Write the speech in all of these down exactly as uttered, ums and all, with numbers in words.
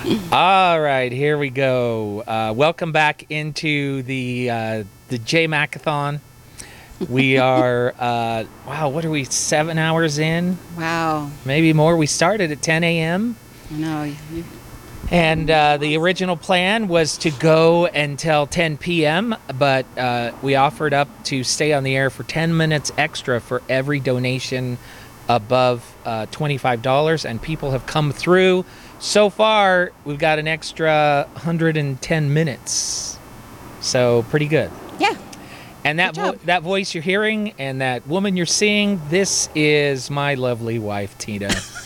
All right, here we go. Uh, welcome back into the uh, the J Macathon. We are, uh, wow, what are we, seven hours in? Wow. Maybe more. We started at ten a.m. I know. You, And uh, the original plan was to go until ten p.m., but uh, we offered up to stay on the air for ten minutes extra for every donation above uh, twenty-five dollars, and people have come through. So far, we've got an extra one hundred ten minutes, so pretty good. yeah. And that Good job. vo- that voice you're hearing and that woman you're seeing, this is my lovely wife, Tina.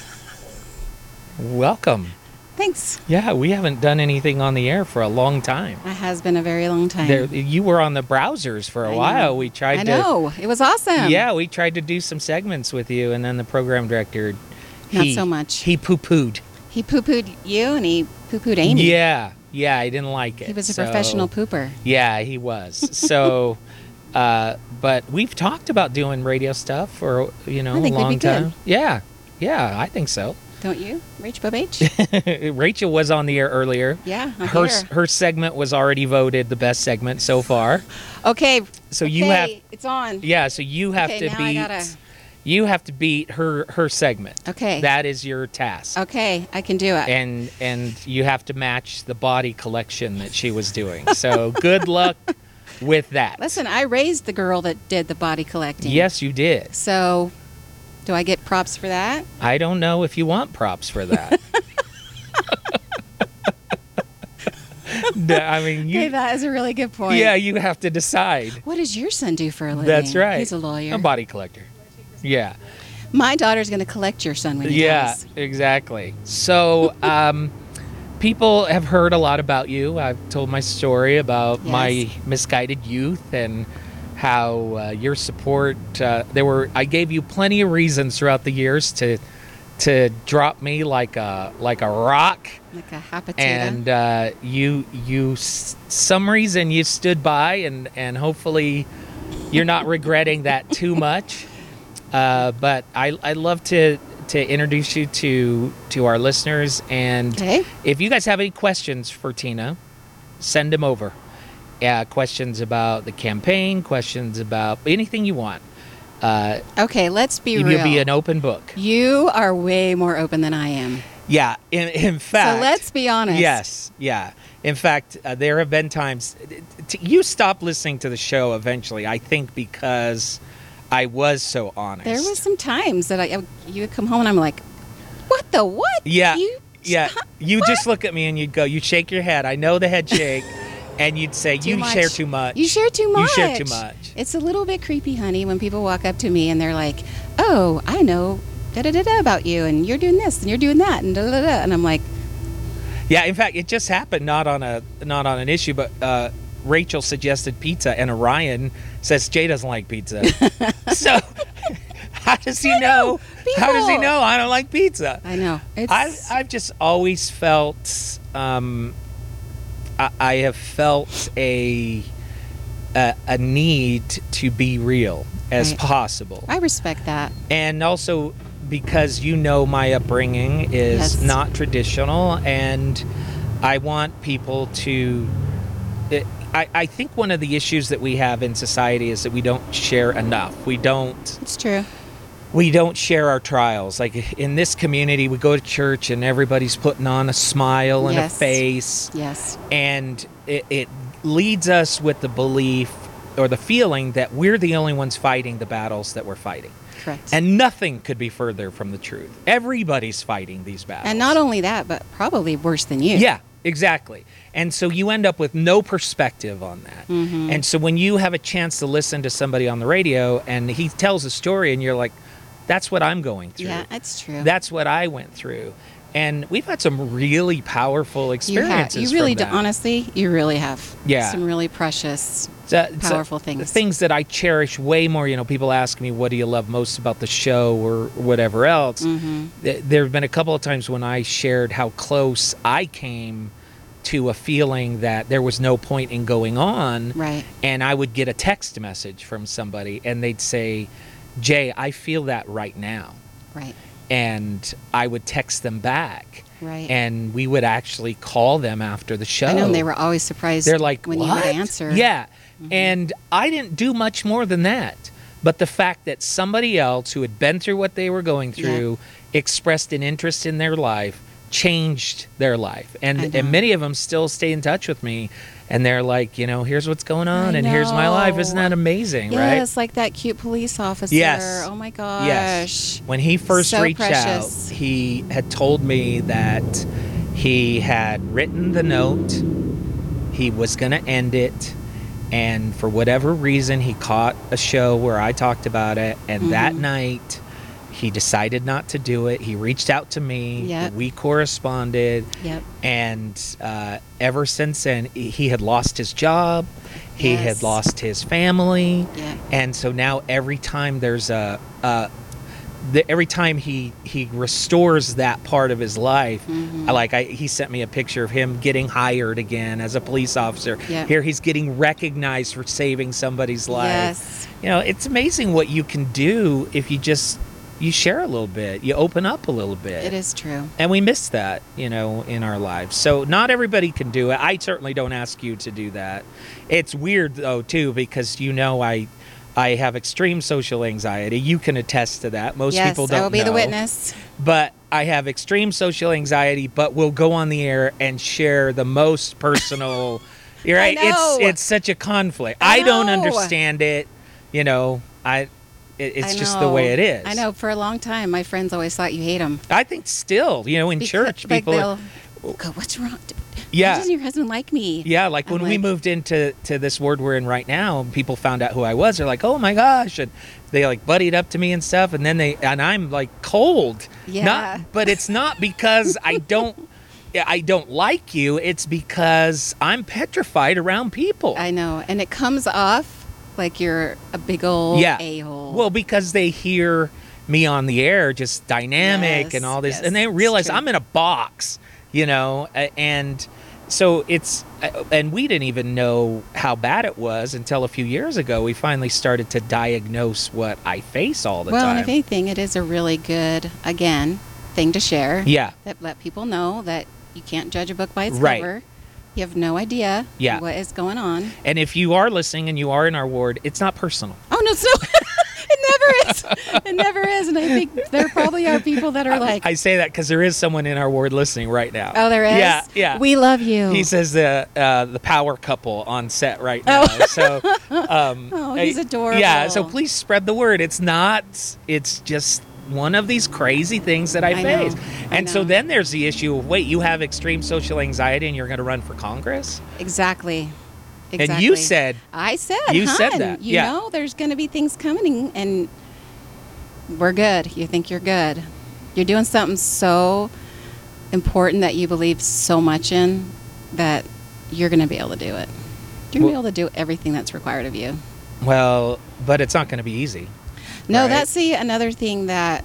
Welcome. Thanks. Yeah, we haven't done anything on the air for a long time. It has been a very long time. There, you were on the browsers for a I know. while. We tried I to. know. It was awesome. Yeah, we tried to do some segments with you, and then the program director, Not he, so much. He poo-pooed. He poo-pooed you and he poo-pooed Amy. Yeah, yeah, I didn't like it. He was a so- professional pooper. Yeah, he was. So, uh, but we've talked about doing radio stuff for you know I think a we'd long be good. time. Yeah, yeah, I think so. Don't you? Rach Bobach? Rachel was on the air earlier. Yeah, I'm her here. her segment was already voted the best segment so far. Okay. So you okay, have It's on. yeah. So you have Okay, to now I beat gotta- you have to beat her her segment. Okay. That is your task. Okay, I can do it. And and you have to match the body collection that she was doing. So good luck with that. Listen, I raised the girl that did the body collecting. Yes, you did. So, do I get props for that? I don't know if you want props for that. No, I mean, you, Okay, that is a really good point. yeah, you have to decide. What does your son do for a living? That's right. He's a lawyer. A body collector. Yeah. My daughter's going to collect your son when he Yeah, dies. exactly. So, um, people have heard a lot about you. I've told my story about Yes. my misguided youth and how uh, your support. Uh, there were. I gave you plenty of reasons throughout the years to to drop me like a like a rock. Like a hot potato. And uh, you, you, s- some reason you stood by, and, and hopefully you're not regretting that too much. Uh, but I, I love to, to introduce you to, to our listeners. And Okay. if you guys have any questions for Tina, send them over. Yeah, questions about the campaign, questions about anything you want. Uh, Okay, let's be you'll real. be an open book. You are way more open than I am. Yeah, in, in fact. So let's be honest. Yes, yeah. In fact, uh, there have been times t- you stopped listening to the show eventually. I think because I was so honest. There was some times that I, you would come home and I'm like, what the what? yeah, You, yeah. Huh? You What? just look at me and you'd go, you shake your head. I know the head shake, and you'd say, Too you much. share too much. You share too much. You share too much. It's a little bit creepy, honey, when people walk up to me and they're like, oh, I know da da da da about you, and you're doing this and you're doing that, and da da da. And I'm like, Yeah, in fact, it just happened not on a not on an issue, but uh, Rachel suggested pizza, and Orion says Jay doesn't like pizza. So how does he know? How does he People. know I don't like pizza? I know. It's, I, I've just always felt, um, I, I have felt a, a a need to be real as Right. possible, I respect that. and also because you know my upbringing is Yes. not traditional, and I want people to. It, I, I think one of the issues that we have in society is that we don't share enough. We don't. It's true. We don't share our trials. Like in this community, we go to church and everybody's putting on a smile and Yes. a face, Yes. and it, it leads us with the belief or the feeling that we're the only ones fighting the battles that we're fighting. Correct. And nothing could be further from the truth. Everybody's fighting these battles. And not only that, but probably worse than you. Yeah, exactly. And so you end up with no perspective on that. Mhm. And so when you have a chance to listen to somebody on the radio and he tells a story and you're like, that's what I'm going through. Yeah, it's true. That's what I went through. And we've had some really powerful you have. experiences. You really from do. that. Honestly, you really have. Yeah. Some really precious. So- so powerful things. The things that I cherish way more. You know, people ask me, what do you love most about the show or whatever else? Mhm. Th- There have been a couple of times when I shared how close I came to a feeling that there was no point in going on. Right. And I would get a text message from somebody and they'd say, Jay, I feel that right now. Right. And I would text them back Right. And we would actually call them after the show. I know, and they were always surprised They're like, when what? you would answer. Yeah. Mhm. And I didn't do much more than that. But the fact that somebody else who had been through what they were going through expressed an interest in their life changed their life. I And know. and many of them still stay in touch with me. And they're like, you know, here's what's going on, I and here's my life. know. Isn't that amazing, right? Yes, like that cute police officer. Yes. Oh my gosh. Yes. When he first So reached precious. out, he had told me that he had written the note, he was going to end it, and for whatever reason, he caught a show where I talked about it, and that Mhm. night, he decided not to do it. He reached out to me. Yep. We corresponded. Yep. And uh, ever since then, he had lost his job. He Yes. had lost his family. Yeah. And so now every time there's a, a the, every time he he restores that part of his life, Mhm. I like I, he sent me a picture of him getting hired again as a police officer. Yeah. Here he's getting recognized for saving somebody's life. Yes. You know, it's amazing what you can do if you just you share a little bit, you open up a little bit. It is true. And we miss that, you know, in our lives. So not everybody can do it. I certainly don't ask you to do that. It's weird though too, because you know I I have extreme social anxiety. You can attest to that. Most yes, people don't I will be know. the witness. But I have extreme social anxiety, but we'll go on the air and share the most personal. You're right. I know. It's it's such a conflict. I I, don't know. understand it. You know, I it, it's I just know. the way it is. I know. For a long time, my friends always thought you hate them. I think still, you know, in church, people. Like they'll go, "What's wrong? Yeah. Why doesn't your husband like me?" Yeah, like I'm when we like- moved into to this ward we're in right now, and people found out who I was. They're like, "Oh my gosh!" and they like buddied up to me and stuff. And then they and I'm like cold. Yeah. Not, but it's not because I don't. I don't like you. It's because I'm petrified around people. I know, and it comes off like you're a big old Yeah. a-hole. Well, because they hear me on the air, just dynamic Yes, and all this, yes, and they it's realize true. I'm in a box, you know, a- and so it's, and we didn't even know how bad it was until a few years ago. We finally started to diagnose what I face all the well, time. and if anything, it is a really good, again, thing to share. Yeah. That let people know that you can't judge a book by its Right. cover. You have no idea Yeah. what is going on. And if you are listening and you are in our ward, it's not personal. Oh no, it's no, it never is. It never is, and I think there probably are people that are like, I say that because there is someone in our ward listening right now. "Oh, there is. Yeah, yeah. We love you." He says the uh, the power couple on set right now. Oh. So, um, Oh, he's uh, adorable. Yeah. So please spread the word. It's not. It's just one of these crazy things that I, I know, face. I And so know. then there's the issue of wait, you have extreme social anxiety and you're going to run for Congress? Exactly. Exactly. And you said I said, You "Hun, said that, You yeah. know, there's going to be things coming, and we're good. You think you're good. You're doing something so important that you believe so much in that you're going to be able to do it. You're going to Well- be able to do everything that's required of you." well, but it's not going to be easy. No, right? that's the another thing that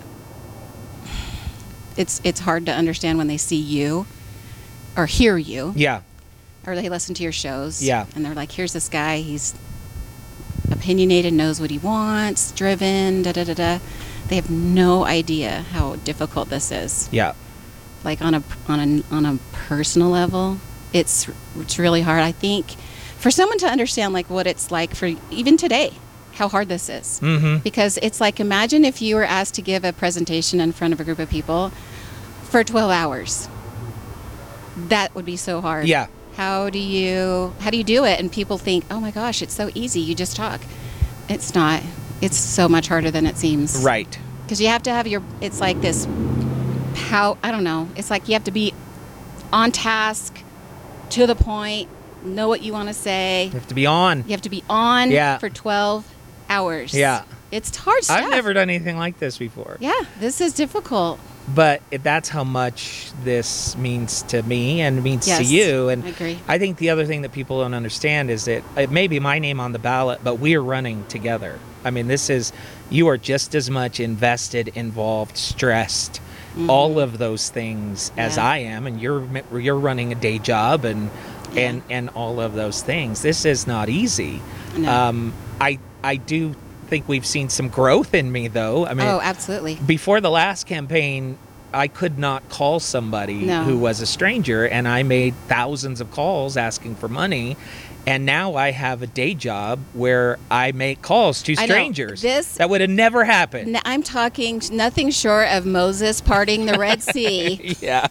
it's it's hard to understand when they see you or hear you. Yeah. Or they listen to your shows. Yeah. And they're like, here's this guy, he's opinionated, knows what he wants, driven, da da da da. They have no idea how difficult this is. Yeah. Like on a on a on a personal level, it's it's really hard. I think for someone to understand like what it's like for even today, how hard this is. Mm-hmm. Because it's like, imagine if you were asked to give a presentation in front of a group of people for twelve hours. That would be so hard. Yeah. How do you how do you do it? And people think, oh my gosh, it's so easy. You just talk. It's not. It's so much harder than it seems. Right. Because you have to have your. It's like this. How I don't know. It's like you have to be on task, to the point, know what you want to say. You have to be on. You have to be on Yeah. for twelve hours. Yeah. It's hard stuff. I've never done anything like this before. Yeah, this is difficult. But it- that's how much this means to me and means to Yes, you. And I agree. I think the other thing that people don't understand is that it may be my name on the ballot, but we are running together. I mean, this is, you are just as much invested, involved, stressed, all of those things as Mm-hmm. Yeah. I am. And you're you're running a day job and Yeah. and and all of those things. This is not easy. No. Um, I I do think we've seen some growth in me, though. I mean, Oh, absolutely. before the last campaign, I could not call somebody No. who was a stranger, and I made thousands of calls asking for money. And now I have a day job where I make calls to I know. strangers. This- that would have never happened. N- I'm talking nothing short of Moses parting the Red Sea. Yeah.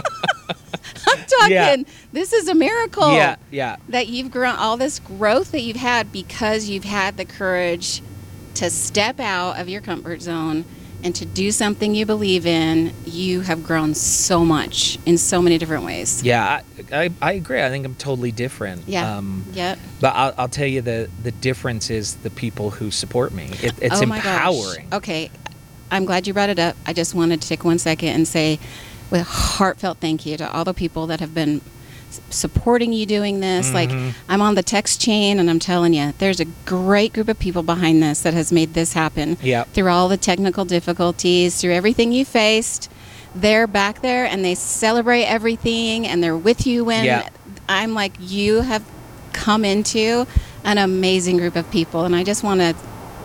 I'm talking, Yeah. this is a miracle. Yeah. Yeah. That you've grown, all this growth that you've had because you've had the courage to step out of your comfort zone and to do something you believe in. You have grown so much in so many different ways. Yeah. I, I, I agree. I think I'm totally different. Yeah. Um, Yep. But I'll, I'll tell you the, the difference is the people who support me. It, it's Oh my gosh. empowering. Okay. I'm glad you brought it up. I just wanted to take one second and say with heartfelt thank you to all the people that have been s- supporting you doing this. Mhm. Like, I'm on the text chain and I'm telling you, there's a great group of people behind this that has made this happen. Yep. Through all the technical difficulties, through everything you faced. They're back there and they celebrate everything and they're with you when Yeah. I'm like, you have come into an amazing group of people. And I just want to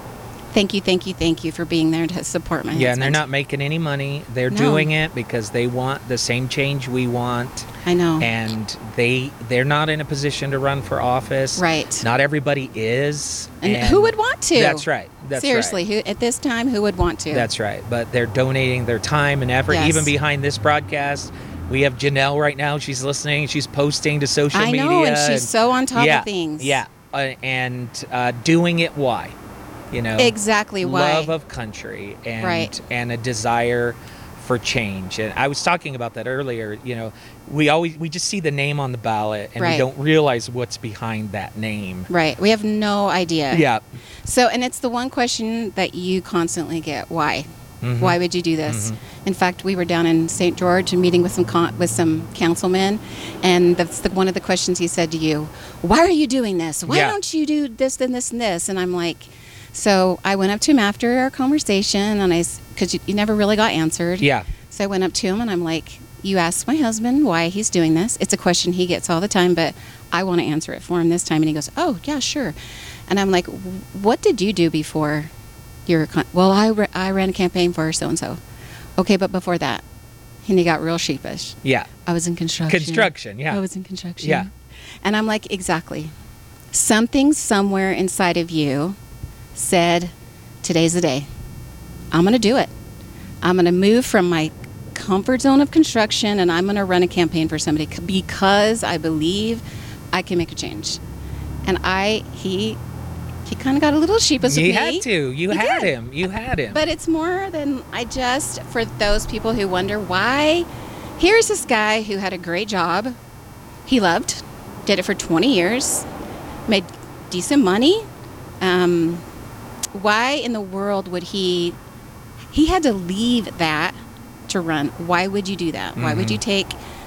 thank you, thank you, thank you for being there to support my Yeah, and they're husband. not making any money. They're No. doing it because they want the same change we want. I know. And they they're not in a position to run for office. Right. Not everybody is. And who would want to? That's right. That's Seriously, right. who at this time, who would want to? That's right. But they're donating their time and effort, Yes. even behind this broadcast. We have Janelle right now. She's listening. She's posting to social I media. know, and she's so on top yeah, of things. Yeah. Uh, and uh, doing it why? You know, Exactly why. love of country and Right. and a desire for change. And I was talking about that earlier. You know, we always we just see the name on the ballot and Right. we don't realize what's behind that name. Right. We have no idea. Yeah. So, and it's the one question that you constantly get: Why? Mhm. Why would you do this? Mhm. In fact, we were down in Saint George and meeting with some con- with some councilmen, and that's the, one of the questions he said to you: Why are you doing this? Why Yeah. don't you do this and this and this? And I'm like, so I went up to him after our conversation, and I, because you, you never really got answered. Yeah. So I went up to him and I'm like, you asked my husband why he's doing this. It's a question he gets all the time, but I want to answer it for him this time. And he goes, oh, yeah, sure. And I'm like, what did you do before your, con-? Well, I, ra- I ran a campaign for so-and-so. Okay, but before that, and he got real sheepish. Yeah. I was in construction. Construction, yeah. I was in construction. Yeah. And I'm like, exactly. Something somewhere inside of you said, today's the day. I'm going to do it. I'm going to move from my comfort zone of construction and I'm going to run a campaign for somebody c- because I believe I can make a change. And I, he, he kind of got a little sheepish with You me. had to. You He had did. him. You had him. But it's more than I just, for those people who wonder why, here's this guy who had a great job. He loved, did it for twenty years, made decent money. Um, why in the world would he, he had to leave that to run. Why would you do that? Why would Mhm. you take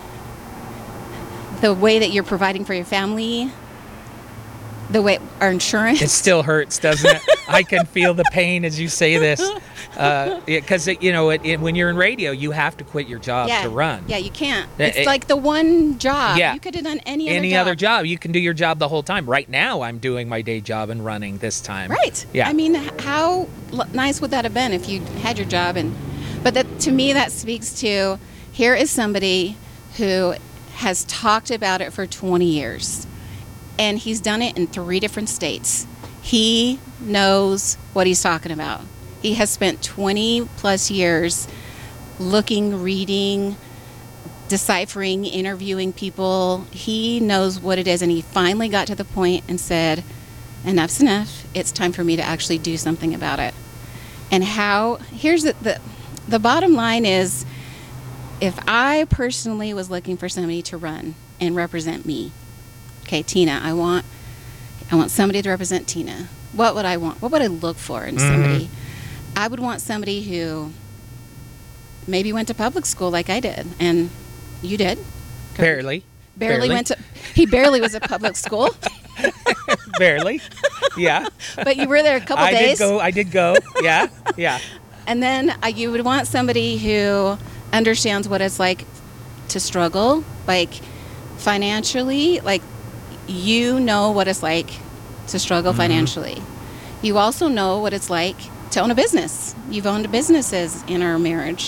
the way that you're providing for your family, the way our insurance? It still hurts, doesn't it? I can feel the pain as you say this. Because, you know, it, it, when you're in radio, you have to quit your job yeah, to run. Yeah, you can't. Yeah, It's it- like the one job. Yeah. You could have done any other Any job. other job. You can do your job the whole time. Right now, I'm doing my day job and running this time. Right. Yeah. I mean, h- how l- nice would that have been if you had your job? And but that to me, that speaks to here is somebody who has talked about it for twenty years, and he's done it in three different states. He knows what he's talking about. He has spent twenty plus years looking, reading, deciphering, interviewing people. He knows what it is, and he finally got to the point and said, enough's enough. It's time for me to actually do something about it. And how, here's the, the, the bottom line is, if I personally was looking for somebody to run and represent me, okay, Tina, I want, I want somebody to represent Tina. What would I want? What would I look for in Mhm. somebody? I would want somebody who maybe went to public school like I did, and you did. Barely. Barely went to, he barely was at public school, Barely. Yeah. but you were there a couple I days. did go. I did go. Yeah. Yeah. And then uh, you would want somebody who understands what it's like to struggle, like financially, like you know what it's like to struggle Mhm. financially. You also know what it's like to own a business. You've owned businesses in our marriage.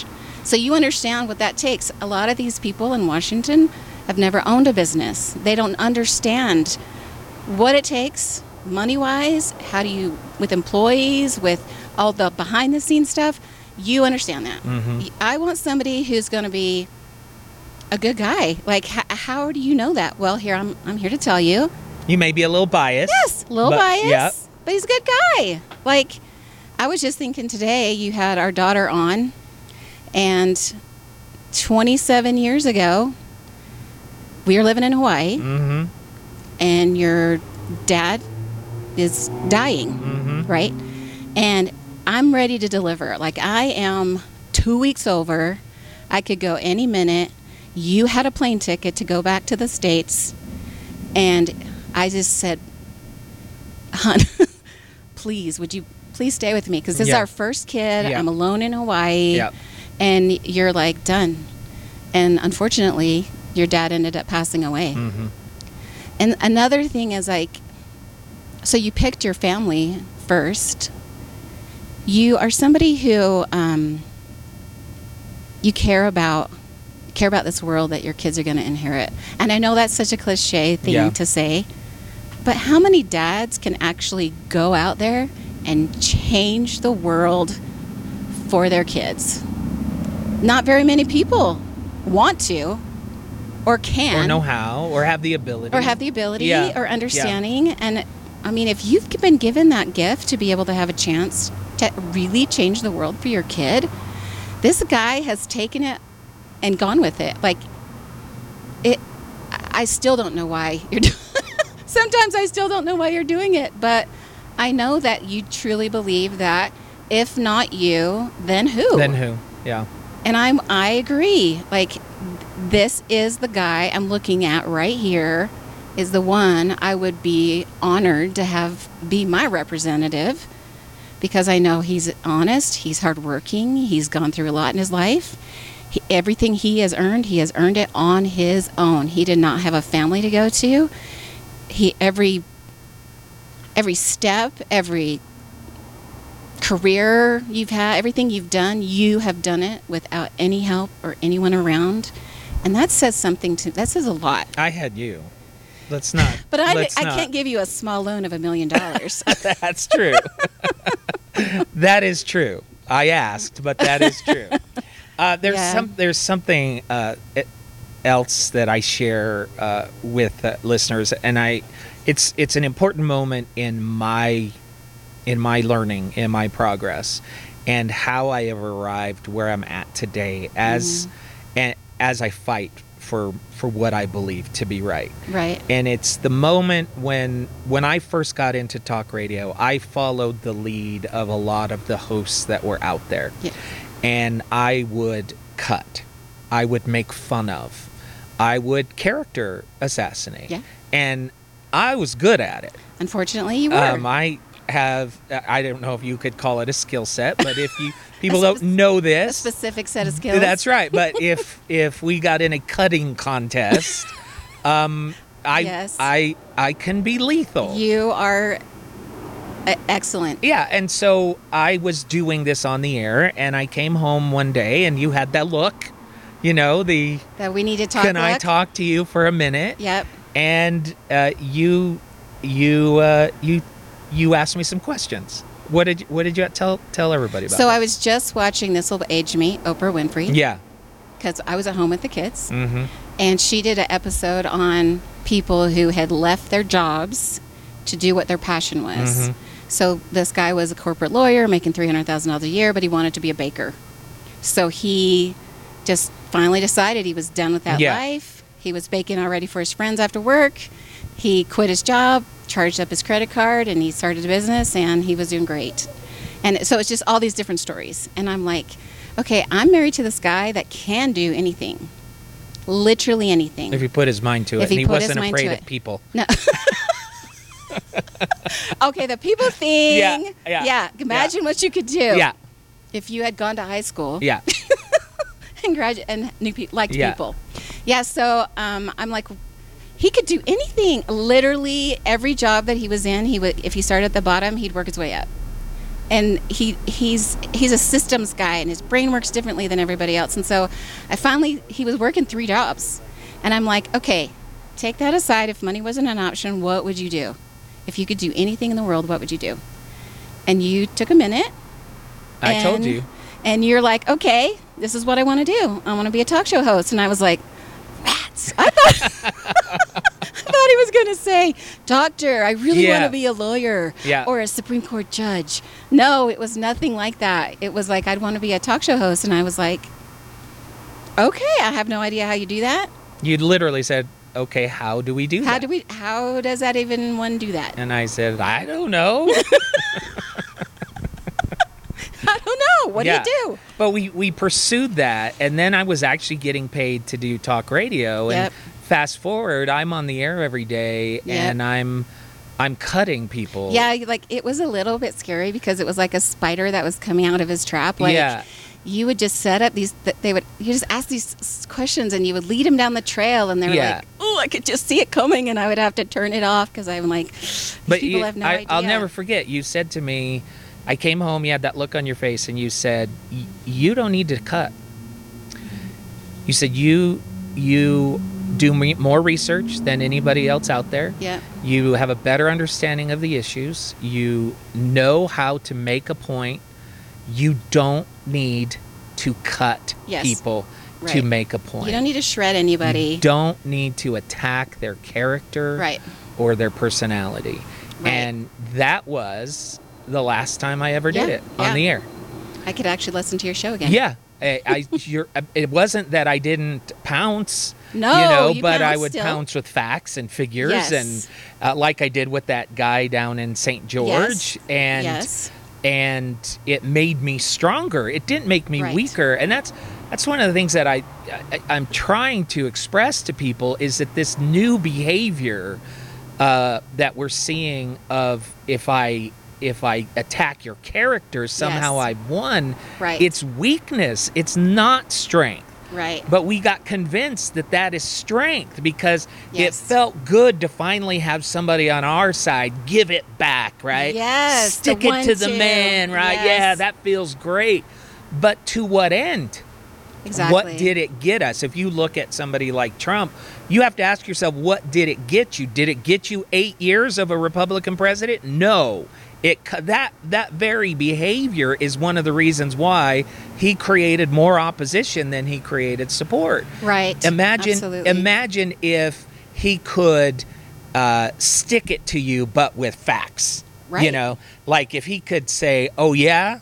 So you understand what that takes. A lot of these people in Washington have never owned a business. They don't understand what it takes money-wise. How do you, with employees, with all the behind-the-scenes stuff, you understand that. Mm-hmm. I want somebody who's going to be a good guy. Like, h- how do you know that? Well, here, I'm I'm here to tell you. You may be a little biased. Yes, a little but, biased, yeah. but he's a good guy. Like, I was just thinking today, you had our daughter on, and twenty-seven years ago, we were living in Hawaii, Mm-hmm. and your dad is dying, Mm-hmm. right? And I'm ready to deliver. Like, I am two weeks over. I could go any minute. You had a plane ticket to go back to the States, and I just said, hon, please, would you please stay with me? Because this is Yeah. our first kid. Yeah. I'm alone in Hawaii. Yeah. And you're like, done. And unfortunately, your dad ended up passing away. Mm-hmm. And another thing is, like, so you picked your family first. You are somebody who um, you care about care about this world that your kids are going to inherit. And I know that's such a cliche thing Yeah. to say, but how many dads can actually go out there and change the world for their kids? Not very many people want to or can. Or know how, or have the ability. Or have the ability Yeah. or understanding. And I mean, if you've been given that gift to be able to have a chance to really change the world for your kid, this guy has taken it and gone with it. Like, it, I still don't know why you're doing Sometimes I still don't know why you're doing it, but I know that you truly believe that if not you, then who? Then who? Yeah. And I'm I agree. Like, this is the guy I'm looking at right here is the one I would be honored to have be my representative, because I know he's honest, he's hardworking, he's gone through a lot in his life. He, everything he has earned, he has earned it on his own. He did not have a family to go to. He every every step, every career you've had, everything you've done, you have done it without any help or anyone around. And that says something to, that says a lot. I had you. Let's not. But I, let's I not. can't give you a small loan of a million dollars. That's true. That is true. I asked, but that is true. Uh, there's Yeah. some. There's something uh, else that I share uh, with uh, listeners, and I, it's it's an important moment in my, in my learning, in my progress, and how I have arrived where I'm at today, as, and as I fight for for what I believe to be right. Right. And it's the moment when when I first got into talk radio, I followed the lead of a lot of the hosts that were out there. Yeah. And I would cut. I would make fun of. I would character assassinate. Yeah. And I was good at it. Unfortunately, you were. Um, I have, I don't know if you could call it a skill set, but if you people A don't spec- know a this, specific set of skills. that's right. But if if we got in a cutting contest, um, I Yes. I I can be lethal. You are uh, excellent. Yeah, and so I was doing this on the air, and I came home one day, and you had that look, you know, the That we need to talk. can I look. talk to you for a minute? Yep. And uh, you you uh, you you asked me some questions. What did what did you tell tell everybody about? So it? I was just watching This Will Age Me, Oprah Winfrey. Yeah. Because I was at home with the kids. Mm-hmm. And she did an episode on people who had left their jobs to do what their passion was. Mhm. So this guy was a corporate lawyer making three hundred thousand dollars a year, but he wanted to be a baker. So he just finally decided he was done with that Yeah. life. He was baking already for his friends after work. He quit his job, charged up his credit card, and he started a business, and he was doing great. And so it's just all these different stories. And I'm like, okay, I'm married to this guy that can do anything. Literally anything. If he put his mind to it, If and he he put his wasn't mind afraid to of it. people. No. Okay, the people thing. Yeah, yeah, Yeah. Imagine what you could do. Yeah, If you had gone to high school yeah. and gradu- and knew pe- liked Yeah. people. Yeah. So um, I'm like, he could do anything. Literally every job that he was in, he would. If he started at the bottom, he'd work his way up. and he he's he's a systems guy, and his brain works differently than everybody else. And so I finally, he was working three jobs, and I'm like, okay, take that aside. If money wasn't an option, what would you do? If you could do anything in the world, what would you do? And you took a minute. I and, told you. And you're like, okay, this is what I want to do. I want to be a talk show host. And I was like, rats. I thought, I thought he was going to say, doctor, I really Yeah. want to be a lawyer Yeah. or a Supreme Court judge. No, it was nothing like that. It was like, I'd want to be a talk show host. And I was like, okay, I have no idea how you do that. You literally said, okay, how do we do How that? do we, how does that even one do that? And I said, I don't know. I don't know. What Yeah. do you do? But we, we pursued that, and then I was actually getting paid to do talk radio. And Yep. fast forward, I'm on the air every day, Yep. and I'm I'm cutting people. Yeah, like it was a little bit scary because it was like a spider that was coming out of his trap. Like, Yeah. you would just set up these, th- they would, you just ask these s- questions and you would lead them down the trail, and they were Yeah. like, oh, I could just see it coming, and I would have to turn it off because I'm like, these But people you, have no I, idea. I'll never forget, you said to me, I came home, you had that look on your face, and you said, "Y- you don't need to cut. You said, you you do me- more research than anybody else out there. Yeah. You have a better understanding of the issues. You know how to make a point. You don't need to cut Yes. people to Right. make a point. You don't need to shred anybody. You don't need to attack their character Right. or their personality. Right. And that was the last time I ever did Yeah, it on yeah. the air. I could actually listen to your show again. Yeah. I, I you're, it wasn't that I didn't pounce, No, you know, you but I pounced would still. pounce with facts and figures, Yes. and uh, like I did with that guy down in Saint George, Yes. and Yes. and it made me stronger. It didn't make me Right. weaker, and that's that's one of the things that I, I I'm trying to express to people is that this new behavior uh, that we're seeing of if I if I attack your character, somehow Yes. I've won. Right. It's weakness. It's not strength. Right. But we got convinced that that is strength because Yes. it felt good to finally have somebody on our side give it back, right? Yes, Stick the it to the one-two. man, right? Yes. Yeah, that feels great. But to what end? Exactly. What did it get us? If you look at somebody like Trump, you have to ask yourself, what did it get you? Did it get you eight years of a Republican president? No. It that that very behavior is one of the reasons why he created more opposition than he created support. Right. Imagine Absolutely. imagine if he could uh, stick it to you, but with facts. You Right. know, like if he could say, "Oh yeah,"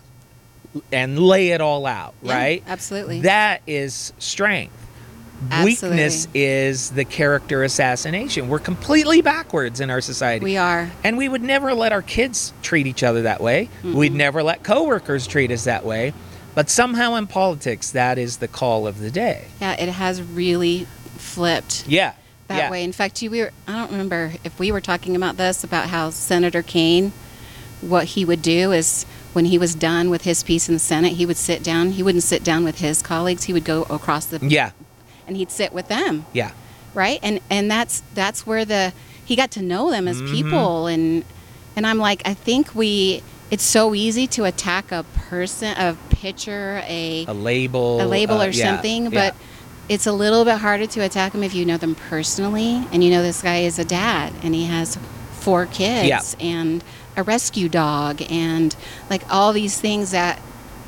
and lay it all out, Yeah, right? absolutely. That is strength. Absolutely. Weakness is the character assassination. We're completely backwards in our society. We are. And we would never let our kids treat each other that way. We'd never let coworkers treat us that way. But somehow in politics, that is the call of the day. Yeah, it has really flipped Yeah. that yeah. way. In fact, you we were, I don't remember if we were talking about this, about how Senator Kane, what he would do is when he was done with his piece in the Senate, he would sit down. He wouldn't sit down with his colleagues. He would go across the Yeah. and he'd sit with them. Yeah. Right? And and that's that's where the he got to know them as Mhm. people, and and I'm like, I think we it's so easy to attack a person, a picture, a A label. a label uh, or yeah, something, yeah. but it's a little bit harder to attack them if you know them personally, and you know this guy is a dad and he has four kids Yeah. and a rescue dog and like all these things that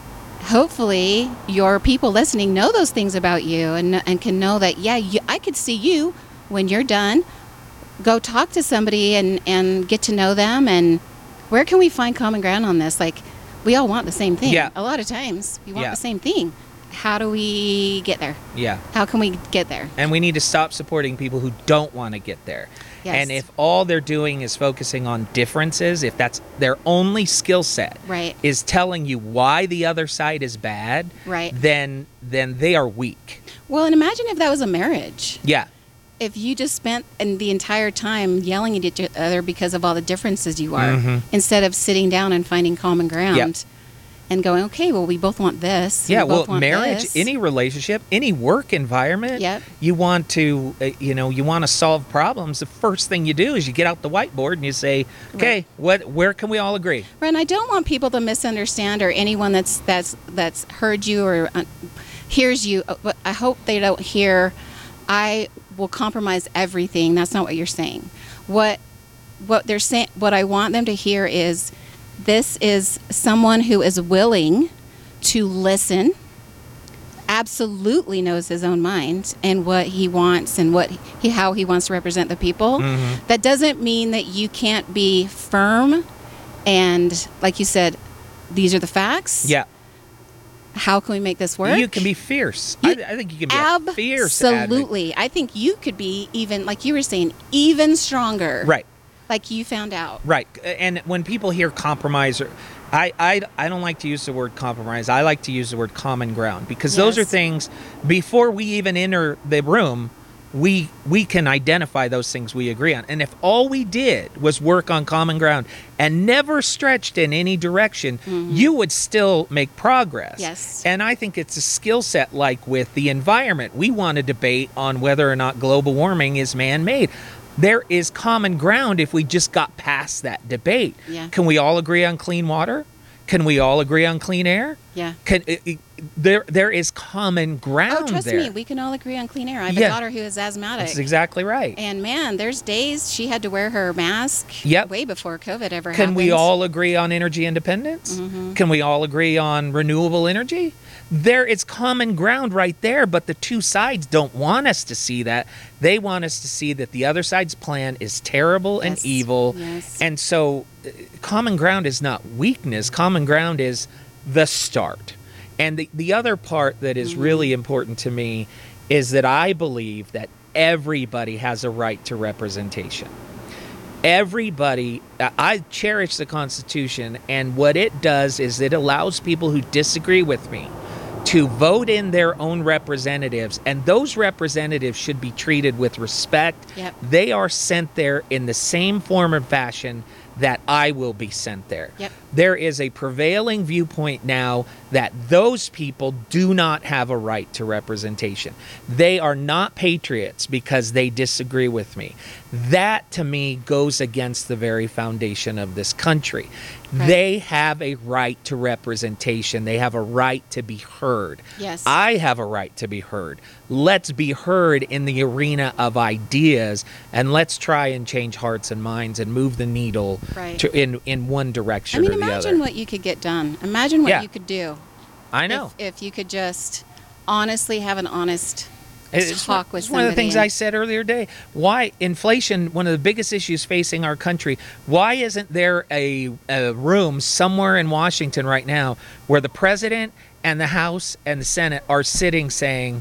hopefully your people listening know those things about you, and and can know that yeah, you, I could see you when you're done. Go talk to somebody and and get to know them. And where can we find common ground on this? Like, we all want the same thing. Yeah. A lot of times we want Yeah. the same thing. How do we get there? Yeah. How can we get there? And we need to stop supporting people who don't want to get there. Yes. And if all they're doing is focusing on differences, if that's their only skill set, Right. is telling you why the other side is bad, Right. then then they are weak. Well, and imagine if that was a marriage. Yeah. If you just spent and the entire time yelling at each other because of all the differences you are, Mhm. instead of sitting down and finding common ground. Yep. and going, okay, well, we both want this. Yeah, we well, both want marriage, this. any relationship, any work environment, Yep. you want to, uh, you know, you want to solve problems. The first thing you do is you get out the whiteboard and you say, okay, Right. what, where can we all agree? Right, and I don't want people to misunderstand, or anyone that's that's that's heard you or uh, hears you. uh, but I hope they don't hear, I will compromise everything. That's not what you're saying. What what they're saying, what I want them to hear is, this is someone who is willing to listen, absolutely knows his own mind and what he wants and what he how he wants to represent the people. Mhm. That doesn't mean that you can't be firm and, like you said, these are the facts. Yeah. How can we make this work? You can be fierce. You- I, I think you can be a fierce advocate. Absolutely. I think you could be even, like you were saying, even stronger. Right. Like you found out. Right. And when people hear compromise, or I, I, I don't like to use the word compromise. I like to use the word common ground, because those are Yes. things, before we even enter the room, we we can identify those things we agree on. And if all we did was work on common ground and never stretched in any direction, you would still make progress. Yes. And I think it's a skill set, like with the environment. We want to debate on whether or not global warming is man-made. There is common ground if we just got past that debate. Yeah. Can we all agree on clean water? Can we all agree on clean air? Yeah. Can it, it- there there is common ground Oh, trust there. me, we can all agree on clean air. I have Yeah. a daughter who is asthmatic. That's exactly right. And man, there's days she had to wear her mask Yep. way before COVID ever Can happened. we all agree on energy independence? Mm-hmm. Can we all agree on renewable energy? There is common ground right there, but the two sides don't want us to see that. They want us to see that the other side's plan is terrible and Yes. evil. Yes. And so uh, common ground is not weakness. Common ground is the start. And the, the other part that is Mm-hmm. really important to me is that I believe that everybody has a right to representation. Everybody, I cherish the Constitution, and what it does is it allows people who disagree with me to vote in their own representatives, and those representatives should be treated with respect. Yep. They are sent there in the same form and fashion that I will be sent there. Yep. There is a prevailing viewpoint now that those people do not have a right to representation. They are not patriots because they disagree with me. That, to me, goes against the very foundation of this country. Right. They have a right to representation. They have a right to be heard. Yes. I have a right to be heard. Let's be heard in the arena of ideas, and let's try and change hearts and minds and move the needle Right. to, in, in one direction I mean, or the imagine other. what you could get done. Imagine what Yeah. you could do. I know. If, if you could just honestly have an honest It's talk one- with it's one of the somebody things and- I said earlier today. Why inflation, one of the biggest issues facing our country, why isn't there a, a room somewhere in Washington right now where the president and the House and the Senate are sitting saying,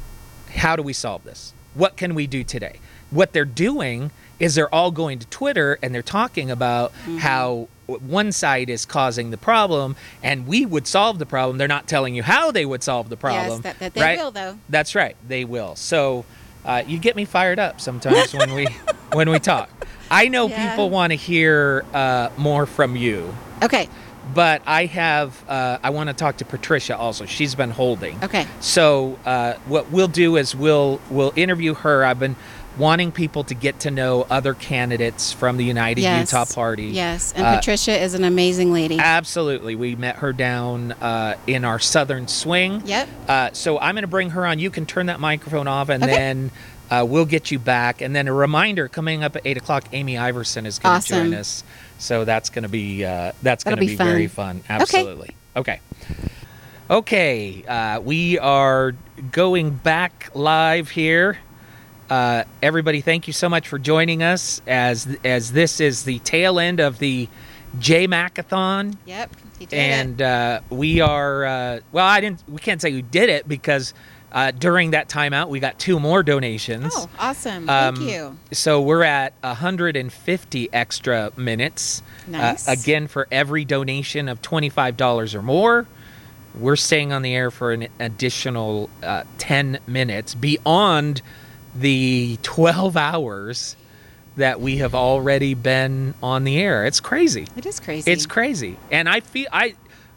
how do we solve this? What can we do today? What they're doing is they're all going to Twitter and they're talking about Mm-hmm. how one side is causing the problem and we would solve the problem. They're not telling you how they would solve the problem. Yes, that, that they right? will, though. That's right, they will. So uh, you get me fired up sometimes when we when we talk. I know Yeah. people want to hear uh, more from you, Okay. but I have uh, I want to talk to Patricia also. She's been holding. Okay. So uh, what we'll do is we'll we'll interview her. I've been wanting people to get to know other candidates from the United Yes. Utah Party. Yes. And Uh, Patricia is an amazing lady. Absolutely. We met her down uh, in our Southern Swing. Yep. Uh, so I'm going to bring her on. You can turn that microphone off, and Okay. then uh, we'll get you back. And then a reminder, coming up at eight o'clock, Amy Iverson is going to Awesome. join us. So that's going to be uh, that's going That'll to be be very fun. fun. Absolutely. Okay. Okay. Uh, we are going back live here. Uh, everybody, thank you so much for joining us as as this is the tail end of the J Macathon. Yep. He did And it. uh, we are uh, well. I didn't. We can't say we did it because uh, during that timeout we got two more donations. Oh, awesome. Um, Thank you. So we're at one hundred fifty extra minutes. Nice. Uh, again, for every donation of twenty-five dollars or more, we're staying on the air for an additional uh, ten minutes beyond the twelve hours that we have already been on the air. It's crazy. It is crazy. It's crazy. And I feel I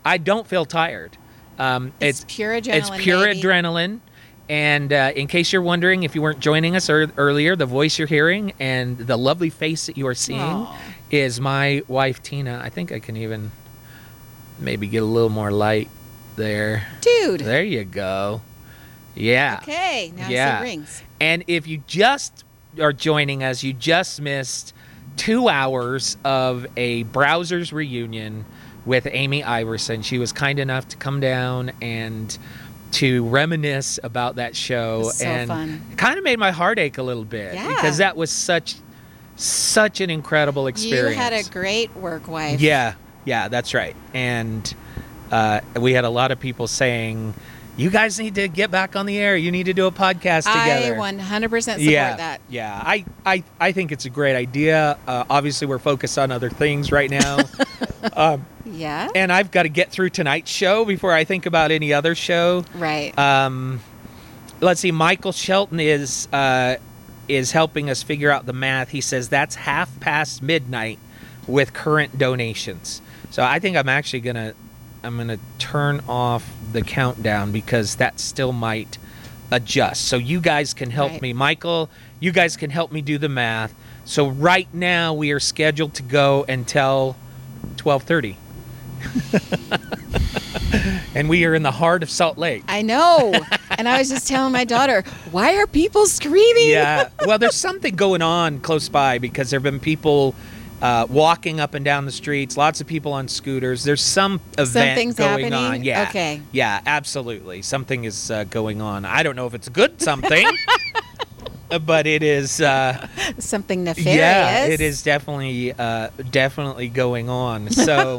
I don't feel tired. Um, It's it's pure adrenaline, It's pure baby. adrenaline. And uh, in case you're wondering, if you weren't joining us ear- earlier, the voice you're hearing and the lovely face that you are seeing Aw. is my wife, Tina. I think I can even maybe get a little more light there. Dude. There you go. Yeah. Okay, now Yeah. I see rings. And if you just are joining us, you just missed two hours of a Browsers reunion with Amy Iverson. She was kind enough to come down and to reminisce about that show. It was so and fun. It kind of made my heart ache a little bit Yeah. because that was such such an incredible experience. You had a great work wife. Yeah, yeah, that's right. And uh, we had a lot of people saying, you guys need to get back on the air. You need to do a podcast together. I one hundred percent support yeah, that. Yeah, I, I, I think it's a great idea. Uh, obviously, we're focused on other things right now. um, Yeah. and I've got to get through tonight's show before I think about any other show. Right. Um, let's see. Michael Shelton is uh, is helping us figure out the math. He says that's half past midnight with current donations. So I think I'm actually gonna I'm gonna turn off the countdown because that still might adjust. So you guys can help Right. me, Michael. You guys can help me do the math. So right now we are scheduled to go until twelve thirty. And we are in the heart of Salt Lake. I know. And I was just telling my daughter, why are people screaming? Yeah. Well, there's something going on close by because there have been people uh, walking up and down the streets, lots of people on scooters. There's some event Something's going happening? on. Yeah. Okay. Yeah, absolutely. Something is uh, going on. I don't know if it's a good something, but it is. Uh, Something nefarious. yeah, it is definitely, uh, definitely going on. So.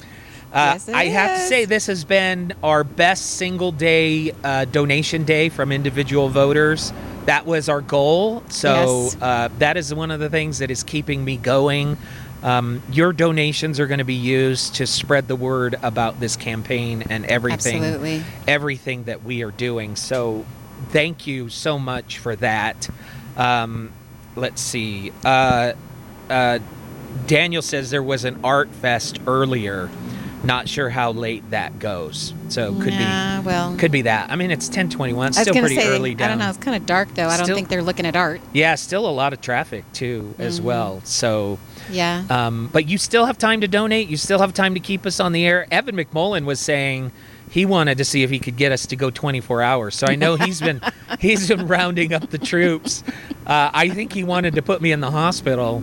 Uh, Yes, it I have to is. say this has been our best single day uh, donation day from individual voters. That was our goal. So Yes. uh, that is one of the things that is keeping me going. Um, your donations are going to be used to spread the word about this campaign and everything, Absolutely. everything that we are doing. So thank you so much for that. Um, let's see. Uh, uh, Daniel says there was an art fest earlier. Not sure how late that goes. So could Nah, be well. could be that. I mean, it's ten twenty-one. I was Still gonna pretty say, early down. I don't know. It's kind of dark, though. I don't Still- think they're looking at art. Yeah, still a lot of traffic too, as Mhm. well. So, Yeah. um, but you still have time to donate. You still have time to keep us on the air. Evan McMullen was saying he wanted to see if he could get us to go twenty-four hours. So I know he's been he's been rounding up the troops. Uh, I think he wanted to put me in the hospital.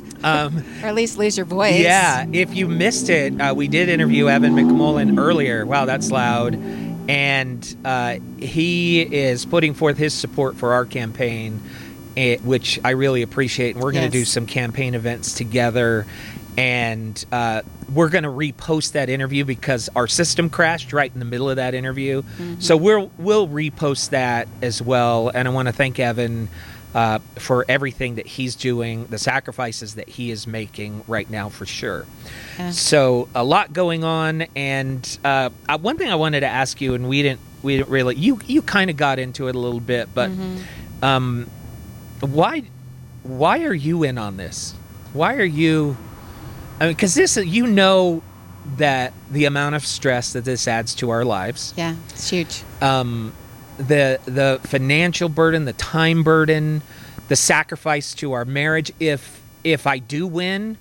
Um, or at least lose your voice. Yeah, if you missed it, uh, we did interview Evan McMullen earlier. Wow, that's loud. And uh, he is putting forth his support for our campaign, eh, which I really appreciate. And we're going to Yes. do some campaign events together. And uh, we're going to repost that interview because our system crashed right in the middle of that interview. Mm-hmm. So we'll, we'll repost that as well. And I want to thank Evan Uh, for everything that he's doing, the sacrifices that he is making right now, for sure. Yeah. So a lot going on, and uh, uh, one thing I wanted to ask you, and we didn't, we didn't really, you, you kind of got into it a little bit, but Mhm. um, why, why are you in on this? Why are you? I mean, because this, you know, that the amount of stress that this adds to our lives. Yeah, it's huge. Um, the the financial burden, the time burden, the sacrifice to our marriage. If if I do win,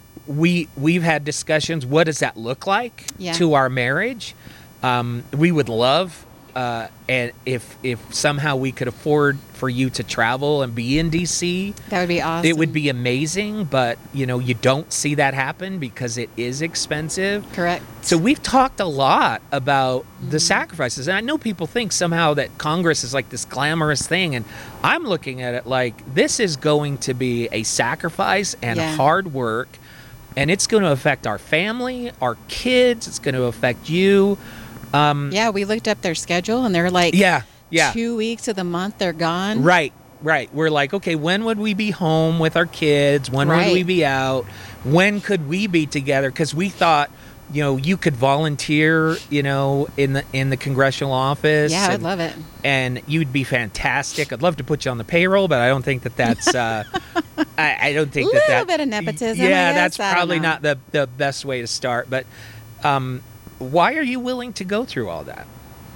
we we've had discussions. What does that look like Yeah. to our marriage? Um, we would love, uh, and if if somehow we could afford for you to travel and be in D C, That would be awesome. it would be amazing. But you know, you don't see that happen because it is expensive. correct. So we've talked a lot about the Mm-hmm. sacrifices. And I know people think somehow that Congress is like this glamorous thing. And I'm looking at it like this is going to be a sacrifice and Yeah. hard work. And it's going to affect our family, our kids. It's going to affect you. Um, Yeah, we looked up their schedule, and they're like, yeah. Yeah. two weeks of the month they're gone. Right, right. We're like, okay, when would we be home with our kids? When would Right. we be out? When could we be together? Because we thought, you know, you could volunteer, you know, in the in the congressional office. Yeah, I would and, love it. and you'd be fantastic. I'd love to put you on the payroll, but I don't think that that's. Uh, I, I don't think that Little that. bit of nepotism, I Yeah, guess. that's I don't probably know. not the the best way to start, but. Um, why are you willing to go through all that?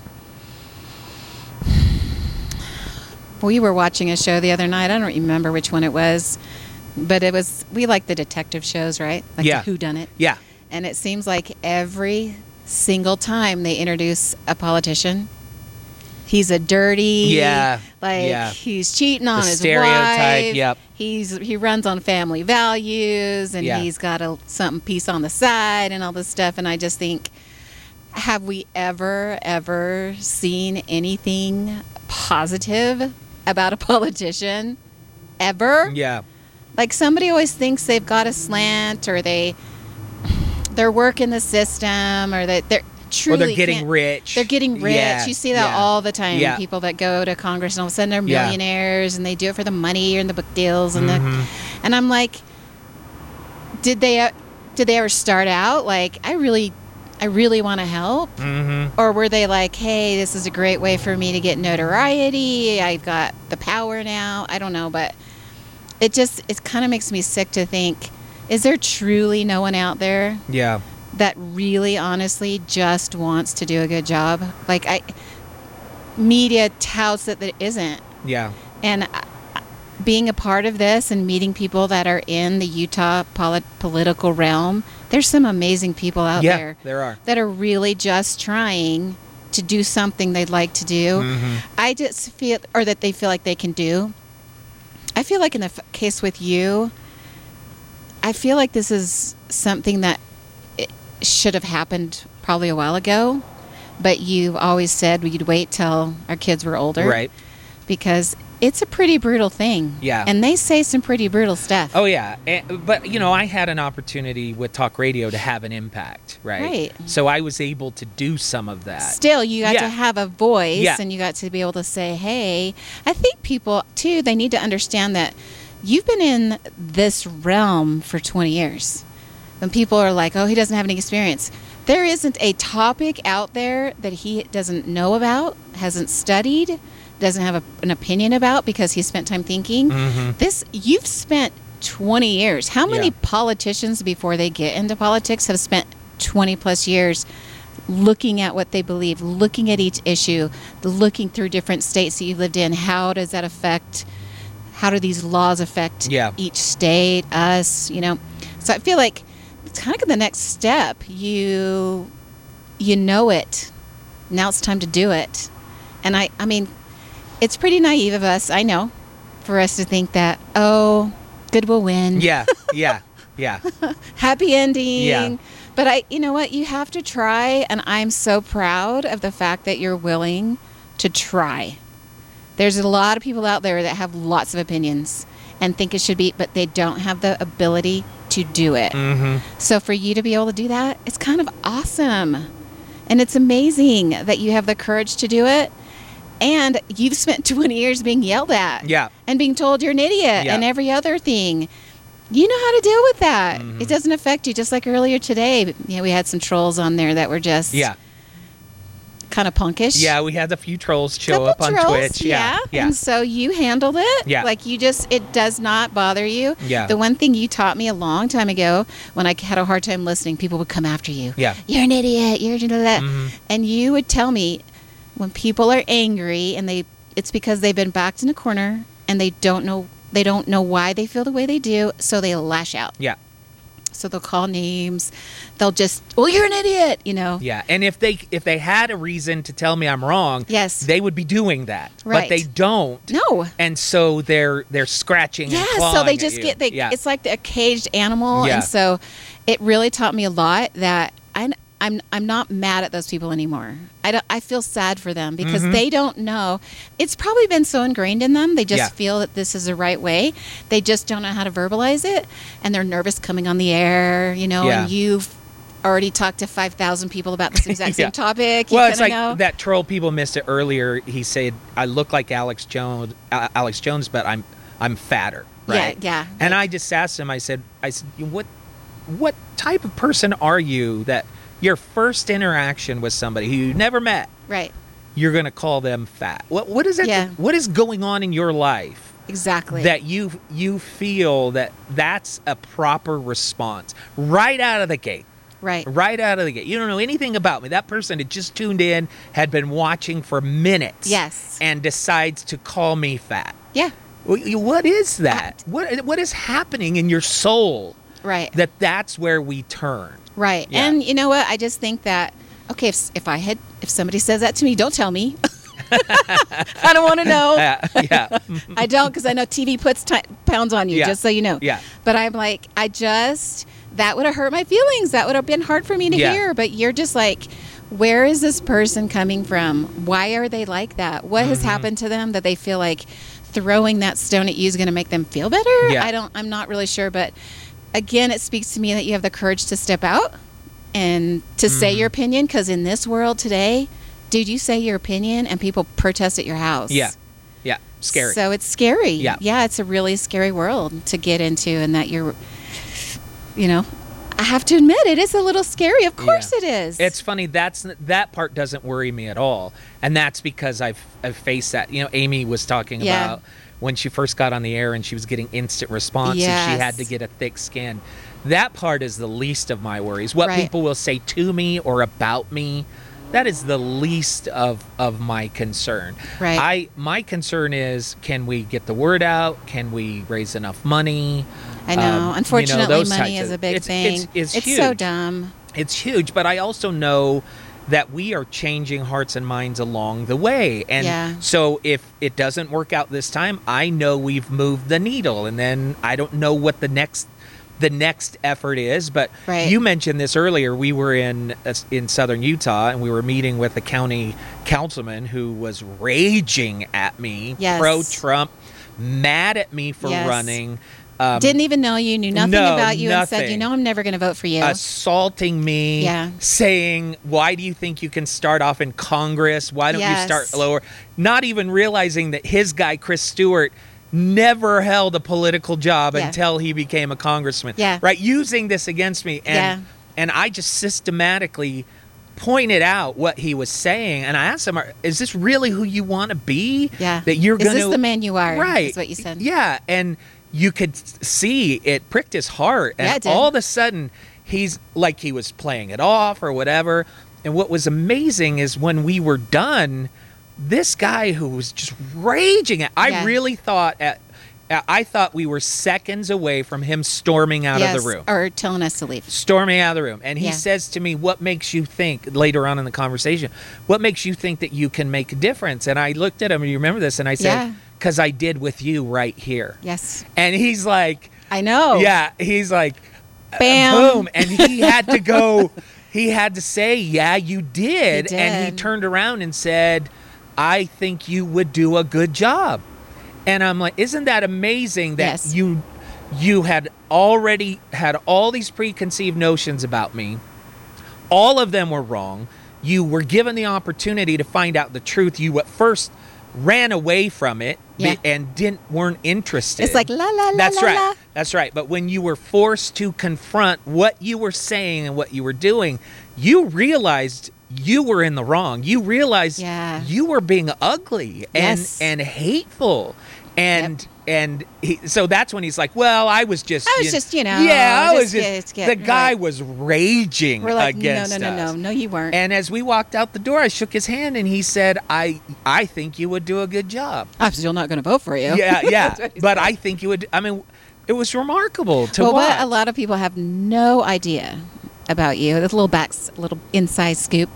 We were watching a show the other night. I don't remember which one it was, but it was, we like the detective shows, right? Like Yeah. the whodunit. Yeah. And it seems like every single time they introduce a politician, he's a dirty, Yeah, like yeah. he's cheating on The his stereotype, wife. yep. He's he runs on family values, and Yeah. he's got a something piece on the side and all this stuff. And I just think, have we ever ever seen anything positive about a politician ever? Yeah. Like, somebody always thinks they've got a slant, or they they're working the system, or that they're truly Or they're getting can't- rich. They're getting rich. Yeah, You see that yeah. all the time. Yeah. People that go to Congress and all of a sudden they're Yeah. millionaires, and they do it for the money and the book deals and Mhm. the. And I'm like, did they uh, did they ever start out like, I really, I really want to help? Mm-hmm. Or were they like, hey, this is a great way for me to get notoriety. I've got the power now. I don't know, but it just, it kind of makes me sick to think, is there truly no one out there Yeah. that really honestly just wants to do a good job? Like, I, media touts that there isn't. Yeah. And I- being a part of this and meeting people that are in the Utah polit- political realm, there's some amazing people out Yeah, there there are. that are really just trying to do something they'd like to do. Mhm. I just feel, or that they feel like they can do. I feel like in the f- case with you, I feel like this is something that it should have happened probably a while ago, but you've always said we'd wait till our kids were older. Right. Because it's a pretty brutal thing. Yeah. And they say some pretty brutal stuff. Oh yeah, and, but you know, I had an opportunity with talk radio to have an impact, right? Right. So I was able to do some of that. Still, you got Yeah. to have a voice, Yeah. and you got to be able to say, hey, I think people, too, they need to understand that you've been in this realm for twenty years. When people are like, oh, he doesn't have any experience. There isn't a topic out there that he doesn't know about, hasn't studied, doesn't have a, an opinion about because he spent time thinking. Mhm. This, you've spent twenty years. How many Yeah. politicians before they get into politics have spent twenty plus years looking at what they believe, looking at each issue, looking through different states that you lived in? How does that affect, how do these laws affect Yeah. each state, us, you know? So I feel like it's kind of the next step. You, you know it. Now it's time to do it. And I, I mean, it's pretty naive of us, I know, for us to think that, oh, good will win. Yeah, yeah, yeah. Happy ending. Yeah. But I, you know what? You have to try, and I'm so proud of the fact that you're willing to try. There's a lot of people out there that have lots of opinions and think it should be, but they don't have the ability to do it. Mm-hmm. So for you to be able to do that, it's kind of awesome. And it's amazing that you have the courage to do it. And you've spent twenty years being yelled at. Yeah. And being told you're an idiot Yeah. and every other thing. You know how to deal with that. Mhm. It doesn't affect you. Just like earlier today, you know, we had some trolls on there that were just Yeah, kind of punkish. yeah. We had a few trolls show Couple up on trolls, Twitch. Yeah, yeah. And so you handled it. Yeah. Like you just, it does not bother you. Yeah. The one thing you taught me a long time ago when I had a hard time listening, people would come after you. Yeah. You're an idiot. You're that. Mhm. And you would tell me when people are angry and they, it's because they've been backed in a corner and they don't know, they don't know why they feel the way they do. So they lash out. Yeah, So they'll call names. They'll just, well, you're an idiot, you know. yeah. And if they if they had a reason to tell me I'm wrong, Yes. they would be doing that. Right. But they don't. No. And so they're they're scratching. Yeah, and so clawing they at just you. get they Yeah. it's like a caged animal. Yeah. And so it really taught me a lot that I I'm I'm not mad at those people anymore. I don't, I feel sad for them because Mhm. they don't know. It's probably been so ingrained in them. They just Yeah. feel that this is the right way. They just don't know how to verbalize it, and they're nervous coming on the air, you know, Yeah. and you've already talked to five thousand people about this exact Yeah. same topic. You Well, it's kinda like know. that troll. People missed it earlier. He said, "I look like Alex Jones, uh, Alex Jones, but I'm I'm fatter." Right? Yeah, yeah. And I just asked him. I said, "I said, what what type of person are you that your first interaction with somebody who you never met, Right. you're going to call them fat? What what is it? Yeah. What is going on in your life Exactly. that you you feel that that's a proper response right out of the gate?" Right. Right out of the gate. You don't know anything about me. That person had just tuned in, had been watching for minutes. Yes. And decides to call me fat. Yeah. What is that? What What is happening in your soul? Right. That that's where we turn. Right. Yeah. And you know what? I just think that, okay, if, if I had, if somebody says that to me, don't tell me. I don't want to know. Yeah. yeah. I don't, because I know T V puts ti pounds on you, Yeah. just so you know. Yeah. But I'm like, I just, that would have hurt my feelings. That would have been hard for me to Yeah. hear. But you're just like, where is this person coming from? Why are they like that? What has Mm-hmm. happened to them that they feel like throwing that stone at you is going to make them feel better? Yeah. I don't, I'm not really sure. But again, it speaks to me that you have the courage to step out and to say Mm-hmm. your opinion. Because in this world today, dude, you say your opinion and people protest at your house. Yeah. Yeah. Scary. So it's scary. Yeah. Yeah, it's a really scary world to get into, and that you're, you know, I have to admit it is a little scary. Of course Yeah. it is. It's funny. That's that part doesn't worry me at all, and that's because I've I've faced that. You know, Amy was talking Yeah. about when she first got on the air and she was getting instant response, and Yes. she had to get a thick skin. That part is the least of my worries. What Right. people will say to me or about me, that is the least of of my concern. Right. I my concern is, can we get the word out? Can we raise enough money? I know. Um, you know, Unfortunately, those money types is of- a big it's- thing. it's- it's so huge. dumb. It's huge, but I also know that we are changing hearts and minds along the way. And Yeah. so if it doesn't work out this time, I know we've moved the needle, and then I don't know what the next the next effort is. But Right. you mentioned this earlier. We were in uh, in southern Utah, and we were meeting with a county councilman who was raging at me, Yes. pro-Trump, mad at me for Yes. running. Um, Didn't even know you, knew nothing no, about you, and said, nothing. you know, I'm never going to vote for you. assaulting me, Yeah. saying, why do you think you can start off in Congress? Why don't Yes. you start lower? Not even realizing that his guy, Chris Stewart, never held a political job Yeah. until he became a congressman. Yeah. Right? Using this against me. And, Yeah. and I just systematically pointed out what he was saying. And I asked him, is this really who you want to be? Yeah. That you're Is going to... this the man you are? Right. Is what you said. Yeah. And you could see it pricked his heart. And Yeah, it did. all of a sudden, he's like he was playing it off or whatever. And what was amazing is when we were done, this guy who was just raging, at, I Yeah. really thought at, I thought we were seconds away from him storming out Yes, of the room. or telling us to leave. Storming out of the room. And he Yeah. says to me, what makes you think, later on in the conversation, what makes you think that you can make a difference? And I looked at him, and you remember this, and I said, Yeah. because I did with you right here. Yes. And he's like, I know. yeah, he's like, uh, Bam. boom. And he had to go, he had to say, yeah, you did. He And he did. turned around and said, I think you would do a good job. And I'm like, isn't that amazing that Yes. you you had already had all these preconceived notions about me. All of them were wrong. You were given the opportunity to find out the truth. You at first ran away from it Yeah. and didn't weren't interested. It's like, la, la, la, That's la, right. la. That's right. But when you were forced to confront what you were saying and what you were doing, you realized you were in the wrong. You realized Yeah. you were being ugly and Yes. and hateful. And and he, so that's when he's like, well, I was just I was you just, you know, yeah, I was just just get- get- the guy right. was raging We're like, no, against no, no, no, us. no, you weren't. And as we walked out the door, I shook his hand and he said, I I think you would do a good job. I'm still not going to vote for you. Yeah, yeah. That's what he But said. I think you would I mean it was remarkable to well, watch. what a lot of people have no idea about you, this little back, little inside scoop,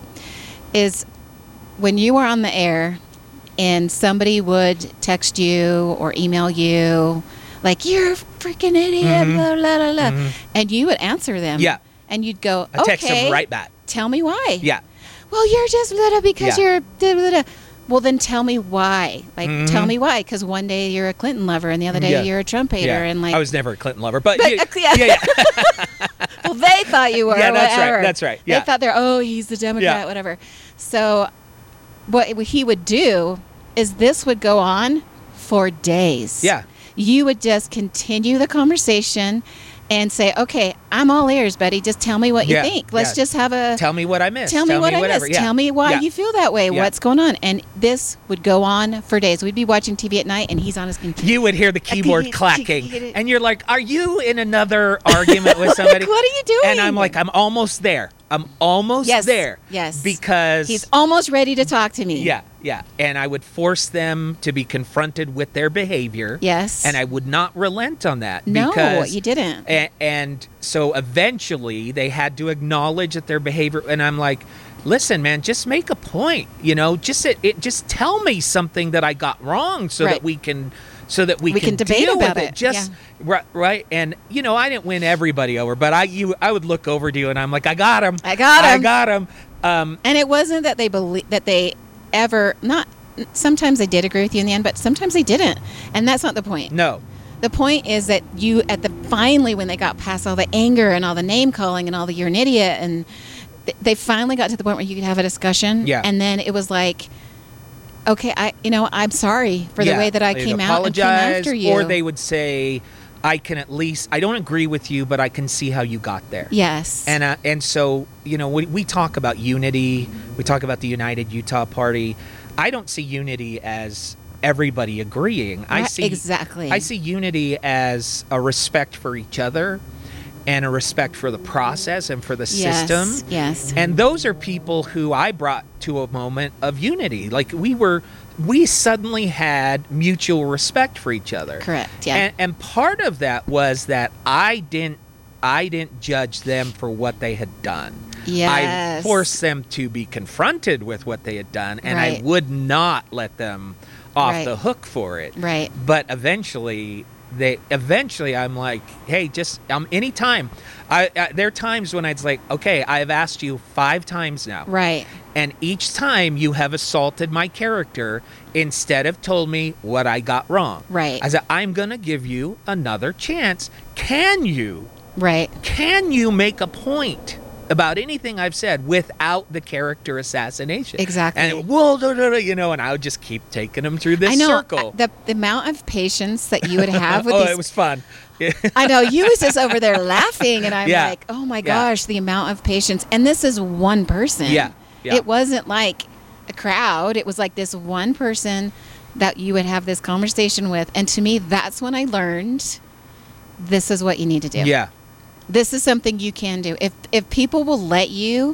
is when you were on the air and somebody would text you or email you, like, you're a freaking idiot, Mhm. blah, blah, blah, blah. Mhm. And you would answer them. Yeah. And you'd go, I text okay, him right back. tell me why. Yeah. Well, you're just blah, because Yeah. you're blah, blah, blah. Well, then tell me why. Like, Mhm. tell me why. Because one day you're a Clinton lover and the other day Yeah. you're a Trump hater. Yeah. And like, I was never a Clinton lover, but, But, you- uh, yeah. yeah, yeah. well, they thought you were. Yeah, that's right, whatever. that's right, yeah. They thought they're, oh, he's the Democrat, Yeah. whatever. So, what he would do is this would go on for days. Yeah. You would just continue the conversation, and say, okay, I'm all ears, buddy. Just tell me what you Yeah, think. Let's yeah. just have a Tell me what I missed. Tell me what I whatever. missed. Yeah. Tell me why Yeah. you feel that way. Yeah. What's going on? And this would go on for days. We'd be watching T V at night, and he's on his computer. You would hear the keyboard he- clacking, he- he- and you're like, "Are you in another argument with somebody?" What are you doing? And I'm like, "I'm almost there. I'm almost Yes, there." yes. Because He's almost ready to talk to me. yeah, yeah, and I would force them to be confronted with their behavior. Yes. And I would not relent on that. No, because, you didn't. And, and so eventually they had to acknowledge that their behavior, and I'm like, listen, man, just make a point, you know, just it, it just tell me something that I got wrong so Right. that we can so that we, We can debate deal about with it, it. Just yeah. right, right. And you know, I didn't win everybody over, but I you I would look over to you and I'm like, I got him. I got I him. got him. Um, And it wasn't that they believe that they ever not. Sometimes they did agree with you in the end, but sometimes they didn't, and that's not the point. no. The point is that you, at the finally, when they got past all the anger and all the name calling and all the "you're an idiot," and th- they finally got to the point where you could have a discussion. Yeah. And then it was like, okay, I, you know, I'm sorry for the Yeah, way that I they'd came out and came apologize, after you. Or they would say, I can at least, I don't agree with you, but I can see how you got there. Yes. And uh, and so, you know, we, we talk about unity. We talk about the United Utah Party. I don't see unity as everybody agreeing. I Right, see exactly. I see unity as a respect for each other and a respect for the process and for the Yes, system. yes. And those are people who I brought to a moment of unity. Like we were we suddenly had mutual respect for each other. Correct, yeah. And and part of that was that I didn't I didn't judge them for what they had done. I Yes. forced them to be confronted with what they had done, and Right. I would not let them off Right. the hook for it. Right. But eventually, they eventually I'm like, hey, just um, anytime. I, I there are times when I'd like, okay, I've asked you five times now, Right. and each time you have assaulted my character instead of told me what I got wrong. Right. I said, I'm gonna give you another chance. Can you? Right. Can you make a point about anything I've said without the character assassination? Exactly. And it, well, da, da, da, you know, and I would just keep taking them through this I know circle. the the amount of patience that you would have with oh, these. it was fun. I know you was just over there laughing, and I'm Yeah. like, oh my Yeah. gosh, the amount of patience. And this is one person. Yeah. Yeah. It wasn't like a crowd. It was like this one person that you would have this conversation with. And to me, that's when I learned this is what you need to do. yeah. This is something you can do. If if people will let you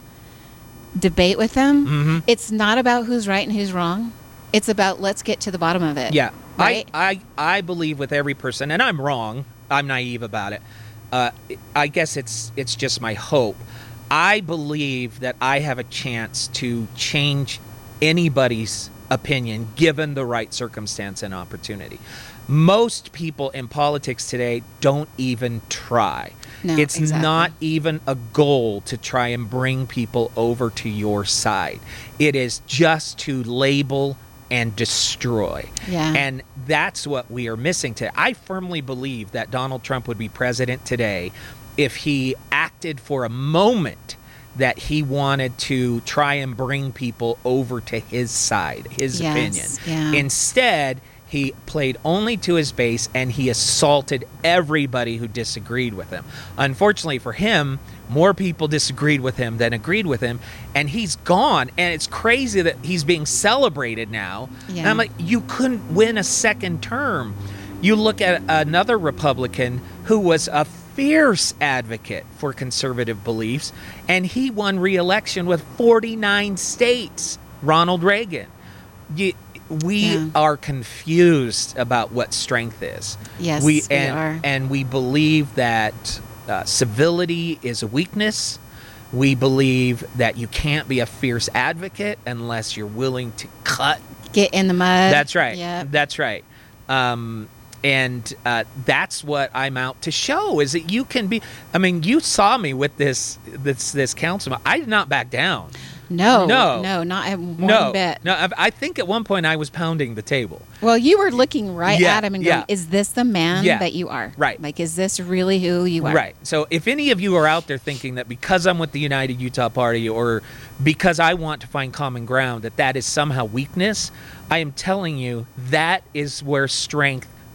debate with them, Mm-hmm. it's not about who's right and who's wrong. It's about let's get to the bottom of it. Yeah, Right? I, I I believe with every person, and I'm wrong. I'm naive about it. Uh, I guess it's it's just my hope. I believe that I have a chance to change anybody's opinion given the right circumstance and opportunity. Most people in politics today don't even try. No, it's exactly. not even a goal to try and bring people over to your side. It is just to label and destroy. Yeah. And that's what we are missing today. I firmly believe that Donald Trump would be president today if he acted for a moment that he wanted to try and bring people over to his side, his Yes, opinion. yeah. Instead, he played only to his base and he assaulted everybody who disagreed with him. Unfortunately for him, more people disagreed with him than agreed with him, and he's gone. And it's crazy that he's being celebrated now. And Yeah. I'm like, you couldn't win a second term. You look at another Republican who was a fierce advocate for conservative beliefs, and he won re-election with forty-nine states, Ronald Reagan. You, we Yeah. are confused about what strength is. Yes, we, we and, are. And we believe that uh, civility is a weakness. We believe that you can't be a fierce advocate unless you're willing to cut. Get in the mud. That's right. Yep. That's right. Um, and uh, that's what I'm out to show is that you can be. I mean, you saw me with this this this councilman. I did not back down. No, No. no, not at one no, bit. no. I, I think at one point I was pounding the table. Well, you were looking right Yeah, at him and going, yeah. "Is this the man Yeah. that you are? Right. Like, is this really who you are?" Right. So if any of you are out there thinking that because I'm with the United Utah Party or because I want to find common ground, that that is somehow weakness, I am telling you that is where strength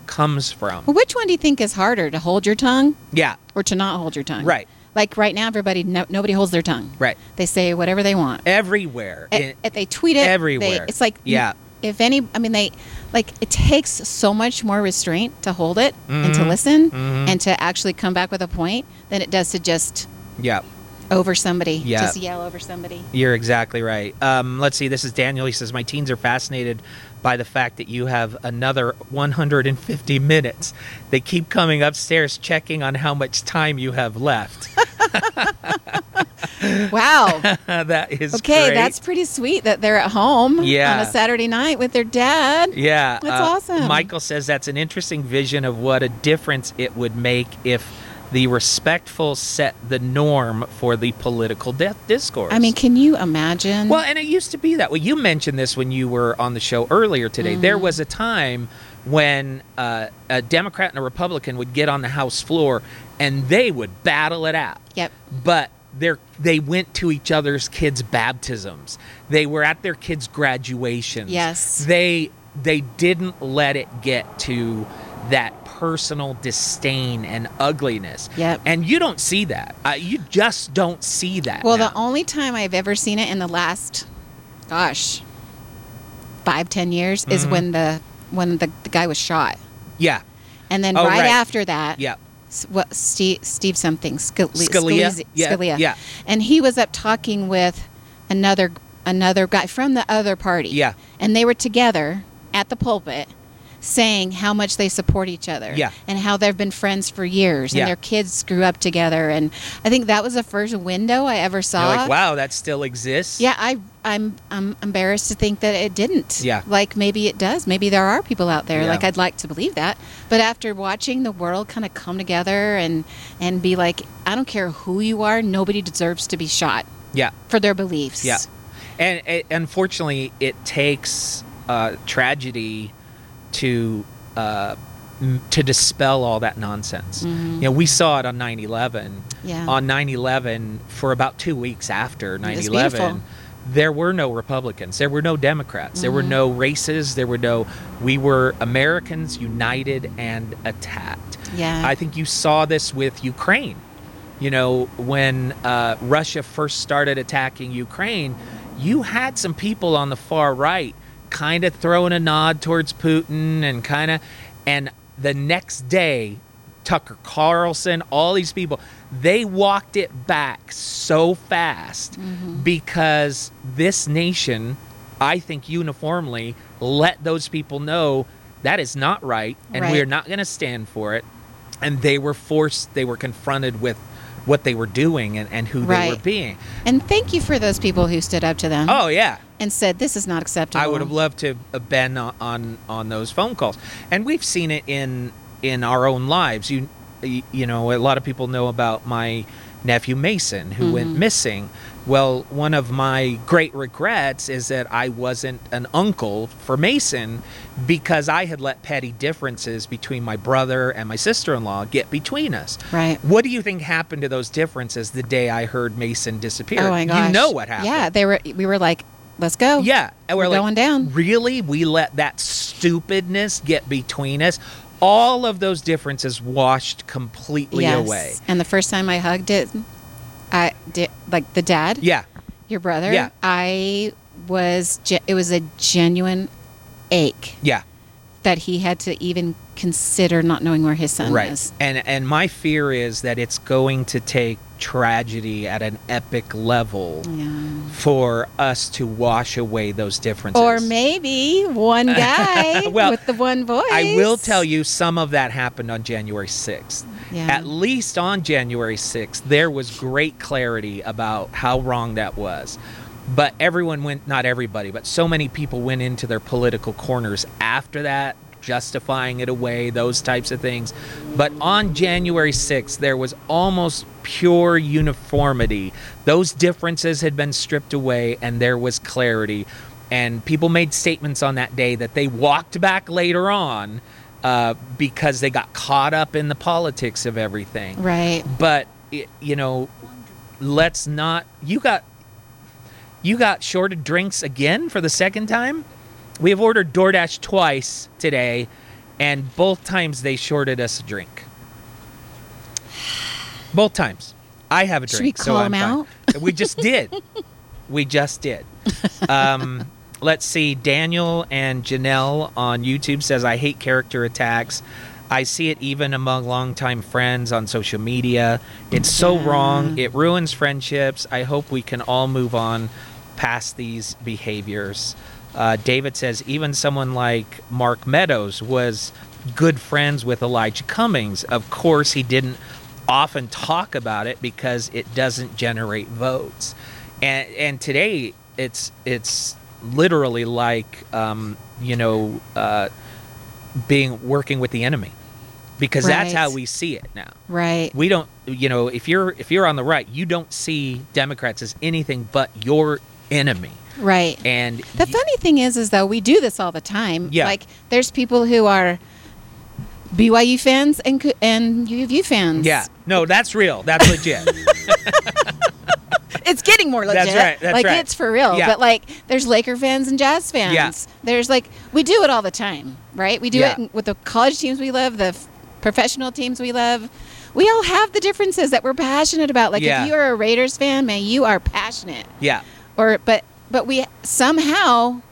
comes from. Well, which one do you think is harder, to hold your tongue Yeah, or to not hold your tongue? right, Like right now, everybody, no, nobody holds their tongue. right. They say whatever they want. Everywhere. If In- if they tweet it, everywhere. They, it's like, Yeah. If any, I mean, they like it takes so much more restraint to hold it and to Mhm. listen Mhm. and to actually come back with a point than it does to just yeah. over somebody, Yeah. just yell over somebody. You're exactly right. Um, let's see. This is Daniel. He says, my teens are fascinated by the fact that you have another one hundred fifty minutes. They keep coming upstairs checking on how much time you have left. Wow. That is Okay, great. that's pretty sweet that they're at home Yeah. on a Saturday night with their dad. Yeah. That's uh, awesome. Michael says that's an interesting vision of what a difference it would make if the respectful set the norm for the political di- discourse. I mean, can you imagine? Well, and it used to be that way. You mentioned this when you were on the show earlier today. Mm-hmm. There was a time when uh, a Democrat and a Republican would get on the House floor and they would battle it out. Yep. But they they went to each other's kids' baptisms. They were at their kids' graduations. Yes. They they didn't let it get to that personal disdain and ugliness. Yep. And you don't see that. Uh, you just don't see that. Well, now. the only time I've ever seen it in the last, gosh, five, ten years is Mm-hmm. when the when the, the guy was shot, Yeah. and then Oh, right, right. after that, Yeah. s- what Steve Steve something Scali- Scalia? Scalise- Yeah, Scalia. yeah. And he was up talking with another another guy from the other party. Yeah. And they were together at the pulpit saying how much they support each other. Yeah. And how they've been friends for years Yeah. and their kids grew up together, and I think that was the first window I ever saw. You're like, wow, that still exists. Yeah, I I'm I'm embarrassed to think that it didn't. Yeah. Like maybe it does. Maybe there are people out there. Yeah. Like I'd like to believe that. But after watching the world kind of come together and and be like, I don't care who you are, nobody deserves to be shot Yeah. for their beliefs. Yeah. And it, unfortunately, it takes uh, tragedy to uh, m- to dispel all that nonsense. Mhm. You know, we saw it on nine eleven. Yeah. On nine eleven, for about two weeks after nine was eleven, beautiful. there were no Republicans. There were no Democrats. There were Mhm. no races. There were no. We were Americans united and attacked. Yeah. I think you saw this with Ukraine. You know, when uh, Russia first started attacking Ukraine, you had some people on the far right kind of throwing a nod towards Putin and kind of, and the next day, Tucker Carlson, all these people, they walked it back so fast because this nation, I think uniformly, let those people know that is not right and we Right. are not going to stand for it. And they were forced, they were confronted with what they were doing and, and who they Right. were being. And thank you for those people who stood up to them Oh, yeah. and said this is not acceptable. I would have loved to have been on, on on those phone calls, and we've seen it in in our own lives. You you know, a lot of people know about my nephew Mason, who went missing. Well, one of my great regrets is that I wasn't an uncle for Mason because I had let petty differences between my brother and my sister-in-law get between us. Right. What do you think happened to those differences the day I heard Mason disappear? Oh my gosh. You know what happened. Yeah, they were we were like, let's go. Yeah, and We're we're, like, going down. Really, we let that stupidness get between us. All of those differences washed completely Yes. away. And the first time I hugged it, I did like the dad, Yeah, your brother. Yeah. I was. Ge- it was a genuine ache yeah, that he had to even consider not knowing where his son right. was. And and my fear is that it's going to take tragedy at an epic level Yeah. for us to wash away those differences. Or maybe one guy Well, with the one voice. I will tell you, some of that happened on January sixth. Yeah. At least on January sixth, there was great clarity about how wrong that was. But everyone went, not everybody, but so many people went into their political corners after that, justifying it away, those types of things. But on January sixth, there was almost pure uniformity. Those differences had been stripped away, and there was clarity. And people made statements on that day that they walked back later on uh, because they got caught up in the politics of everything. Right. But, y- you know, let's not... You got... You got shorted drinks again for the second time? We have ordered DoorDash twice today, And both times they shorted us a drink. Both times. I have a Should drink, we so call I'm them fine. out? We just did. We just did. Um, let's see. Daniel and Janelle on YouTube says, I hate character attacks. I see it even among longtime friends on social media. It's so Yeah. wrong. It ruins friendships. I hope we can all move on past these behaviors. Uh, David says, even someone like Mark Meadows was good friends with Elijah Cummings. Of course, he didn't often talk about it because it doesn't generate votes. And and today, it's it's literally like, um, you know, uh, being working with the enemy. Because that's Right. how we see it now. Right. We don't, you know, if you're if you're on the right, you don't see Democrats as anything but your enemy. Right. And The y- funny thing is, is though we do this all the time. Yeah. Like there's people who are B Y U fans and co- and U of U fans. yeah, no, that's real. That's legit. It's getting more legit. That's right, that's like right. it's for real. Yeah. But like there's Laker fans and Jazz fans. Yeah. There's like we do it all the time, right? We do Yeah. it with the college teams we love, the f- professional teams we love. We all have the differences that we're passionate about. Like Yeah. if you are a Raiders fan, man, you are passionate. Yeah, Or but but we somehow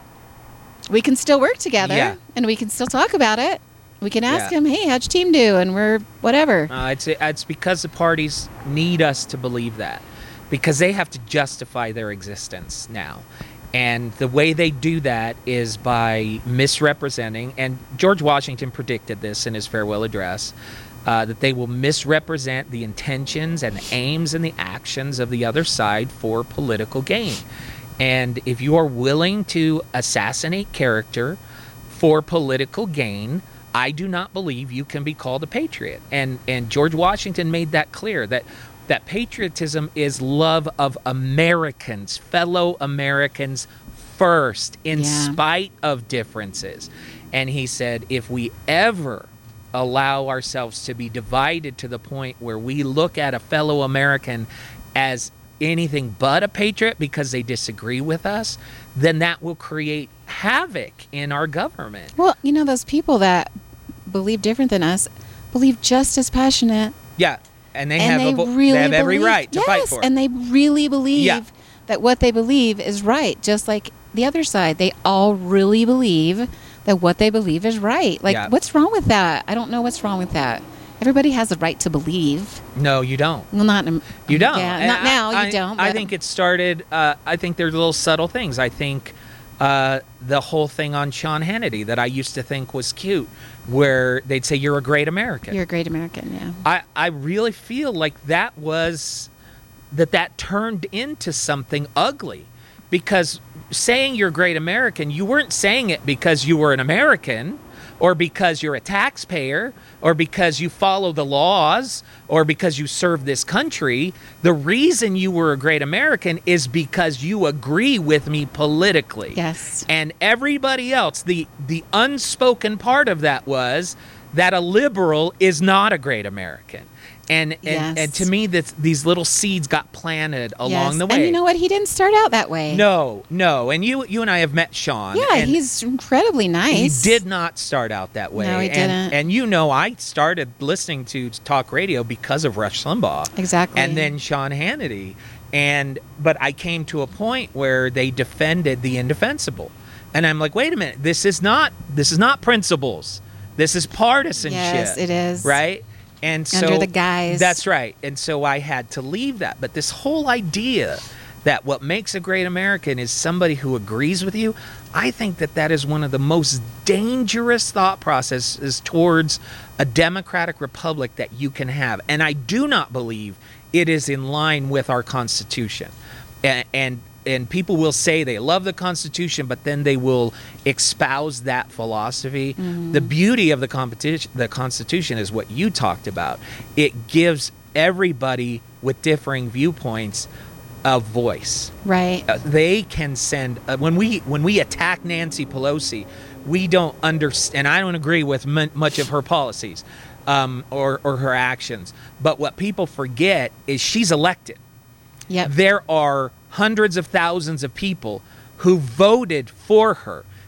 we can still work together Yeah. and we can still talk about it. We can ask Yeah. him, "Hey, how'd your team do?" And we're whatever. uh, it's it's because the parties need us to believe that, because they have to justify their existence now. And the way they do that is by misrepresenting, and George Washington predicted this in his farewell address, uh, that they will misrepresent the intentions and the aims and the actions of the other side for political gain. And if you are willing to assassinate character for political gain, I do not believe you can be called a patriot. And and George Washington made that clear, that that patriotism is love of Americans, fellow Americans first, in Yeah. spite of differences. And he said, if we ever allow ourselves to be divided to the point where we look at a fellow American as anything but a patriot because they disagree with us, then that will create havoc in our government. Well, you know those people that believe different than us believe just as passionate. Yeah, and they and have they a vo- really they have every believe- right to yes, fight for it. and they really believe Yeah. that what they believe is right, just like the other side. They all really believe that what they believe is right. Like, Yeah. what's wrong with that? I don't know what's wrong with that. Everybody has a right to believe. No, you don't. Well, not in- You don't. Yeah, And not I- now. I, you don't. I but- think it started. Uh, I think there's little subtle things. I think uh, the whole thing on Sean Hannity that I used to think was cute, where they'd say you're a great American. you're a great American. Yeah. I I really feel like that was that that turned into something ugly, because saying you're a great American, you weren't saying it because you were an American, or because you're a taxpayer, or because you follow the laws, or because you serve this country. The reason you were a great American is because you agree with me politically. Yes. And everybody else, the the unspoken part of that was that a liberal is not a great American. And and, Yes. and to me, that these little seeds got planted along Yes. the way. And you know what? He didn't start out that way. No, no. And you you and I have met Sean. Yeah, and he's incredibly nice. he did not start out that way. No, he and, didn't. And you know, I started listening to talk radio because of Rush Limbaugh. Exactly. And then Sean Hannity. And but I came to a point where they defended the indefensible. And I'm like, wait a minute, this is not this is not principles. This is partisanship. Yes, it is. Right? And so Under the guise. That's right. And so I had to leave that. But this whole idea that what makes a great American is somebody who agrees with you, I think that that is one of the most dangerous thought processes towards a democratic republic that you can have. And I do not believe it is in line with our Constitution. And and, and people will say they love the Constitution, but then they will espouse that philosophy. Mm-hmm. The beauty of the competition, the Constitution, is what you talked about. It gives everybody with differing viewpoints a voice. Right. Uh, they can send uh, when we when we attack Nancy Pelosi, we don't understand. And I don't agree with m- much of her policies um, or or her actions. But what people forget is she's elected. Yep. There are hundreds of thousands of people who voted for her.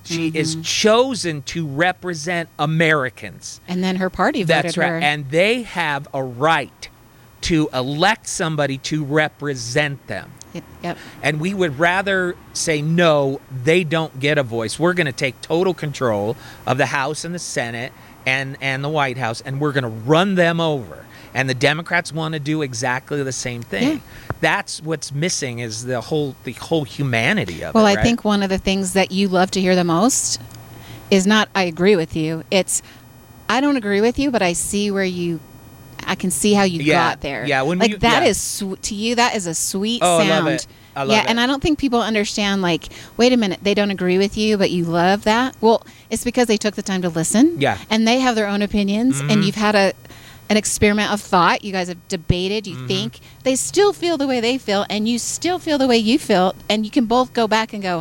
She mm-hmm. is chosen to represent Americans. And then her party voted That's right. her. And they have a right to elect somebody to represent them. Yep. And we would rather say, no, they don't get a voice. We're going to take total control of the House and the Senate and, and the White House, and we're going to run them over. And the Democrats want to do exactly the same thing. Yeah. That's what's missing is the whole the whole humanity of well, it. Well, I right? think one of the things that you love to hear the most is not, I agree with you. It's, I don't agree with you, but I see where you I can see how you yeah, got there. Yeah, when like you, that yeah. is sw- to you that is a sweet oh, sound. I love it. I love yeah, it. and I don't think people understand. Like, wait a minute, they don't agree with you, but you love that. Well, it's because they took the time to listen. Yeah, and they have their own opinions, mm-hmm. and you've had a an experiment of thought. You guys have debated. You mm-hmm. think they still feel the way they feel, and you still feel the way you feel, and you can both go back and go,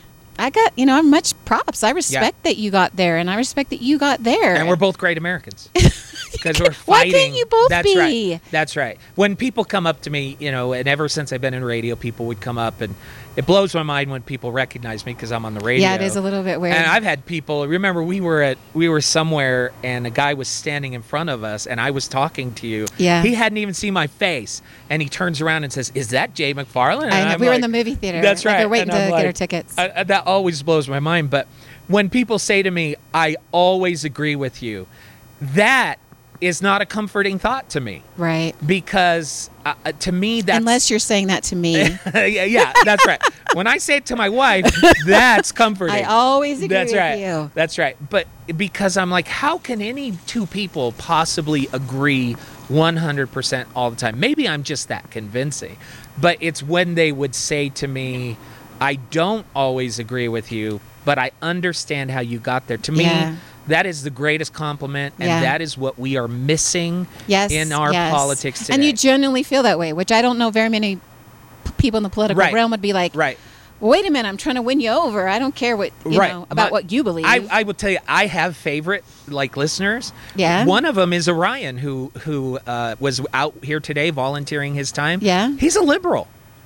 I got, you know, I'm much props. I respect yeah. that you got there, and I respect that you got there. And we're both great Americans. Because we're fighting. Why can't you both That's be? Right. That's right. When people come up to me, you know, and ever since I've been in radio, people would come up, and it blows my mind when people recognize me because I'm on the radio. Yeah, it is a little bit weird. And I've had people. Remember, we were at we were somewhere, and a guy was standing in front of us, and I was talking to you. Yeah. He hadn't even seen my face, and he turns around and says, "Is that Jay McFarland?" And I know. I'm We were like, in the movie theater. That's like right. We're waiting and to I'm get like, our tickets. I, I, that always blows my mind. But when people say to me, "I always agree with you," that is not a comforting thought to me. Right. Because uh, to me, that's... Unless you're saying that to me. yeah, yeah, that's right. When I say it to my wife, that's comforting. I always agree that's with right. you. That's right. But because I'm like, how can any two people possibly agree one hundred percent all the time? Maybe I'm just that convincing. But it's when they would say to me, I don't always agree with you, but I understand how you got there. To me... Yeah. That is the greatest compliment, and yeah. that is what we are missing yes, in our yes. politics today. And you genuinely feel that way, which I don't know very many p- people in the political right. realm would be like, right. well, wait a minute, I'm trying to win you over. I don't care what you right. know about but what you believe. I, I will tell you, I have favorite like listeners. Yeah. One of them is Orion, who who uh, was out here today volunteering his time. Yeah. He's a liberal.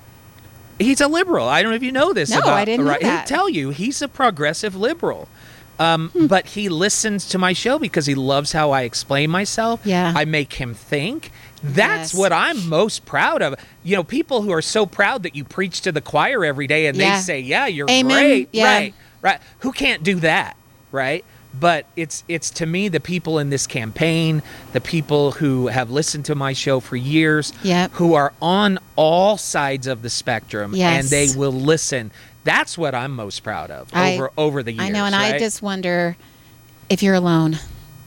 He's a liberal. I don't know if you know this. No, about I didn't know Orion. that. He'll tell you he's a progressive liberal. Um, hmm. But he listens to my show because he loves how I explain myself. Yeah. I make him think. That's yes. what I'm most proud of. You know, people who are so proud that you preach to the choir every day and yeah. they say, yeah, you're Amen. great. Yeah. Right, right. Who can't do that, right? But it's it's to me the people in this campaign, the people who have listened to my show for years, yep. who are on all sides of the spectrum, yes. and they will listen. That's what I'm most proud of I, over over the years. I know, and right? I just wonder if you're alone.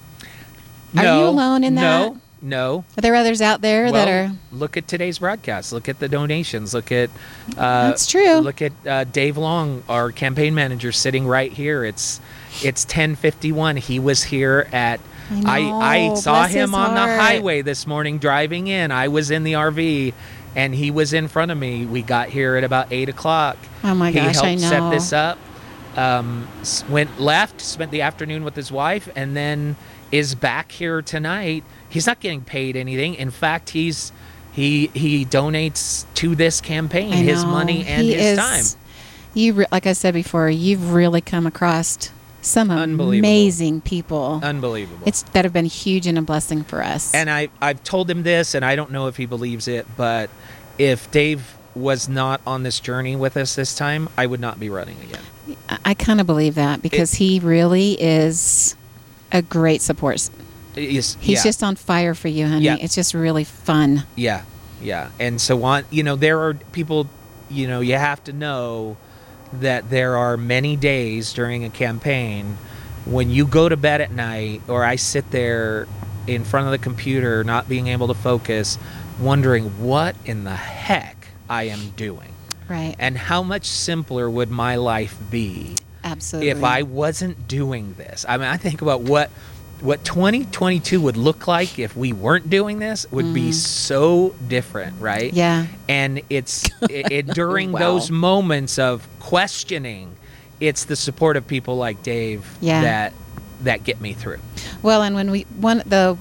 No, are you alone in that? No, no. Are there others out there well, that are? Look at today's broadcast. Look at the donations. Look at. Uh, That's true. Look at uh, Dave Long, our campaign manager, sitting right here. It's it's ten fifty-one. He was here at. I, know. I, I saw Bless him his on heart. the highway this morning driving in. I was in the R V. And he was in front of me. We got here at about eight o'clock. Oh my gosh, he helped I know. set this up. Um, went left, spent the afternoon with his wife, and then is back here tonight. He's not getting paid anything. In fact, he's he he donates to this campaign I his know. money and he his is, time. You, re- like I said before, you've really come across some amazing people. Unbelievable. It's that have been huge and a blessing for us. And I I've told him this, and I don't know if he believes it, but if Dave was not on this journey with us this time, I would not be running again. I, I kind of believe that because it, he really is a great support. Is, He's yeah. just on fire for you, honey. Yeah. It's just really fun. Yeah, yeah. And so on, you know, there are people, you know, you have to know that there are many days during a campaign when you go to bed at night, or I sit there in front of the computer not being able to focus, wondering what in the heck I am doing. Right. And how much simpler would my life be Absolutely. if I wasn't doing this? I mean, I think about what what twenty twenty-two would look like if we weren't doing this would mm. be so different, right? Yeah. And it's it, it during wow. those moments of questioning, it's the support of people like Dave yeah. that that get me through. Well, and when we one the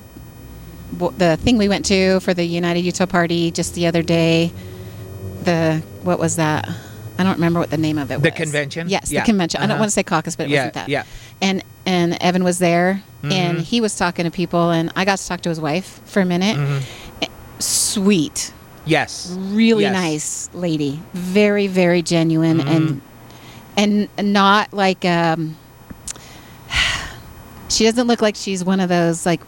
the thing we went to for the United Utah Party just the other day, the what was that? I don't remember what the name of it was. The convention? Yes, Yeah. the convention. I Uh-huh. don't want to say caucus, but it Yeah, wasn't that. yeah. And and Evan was there, Mhm. and he was talking to people, and I got to talk to his wife for a minute. Mhm. Sweet, Yes. really Yes. nice lady, very very genuine, Mhm. and and not like um. She doesn't look like she's one of those like.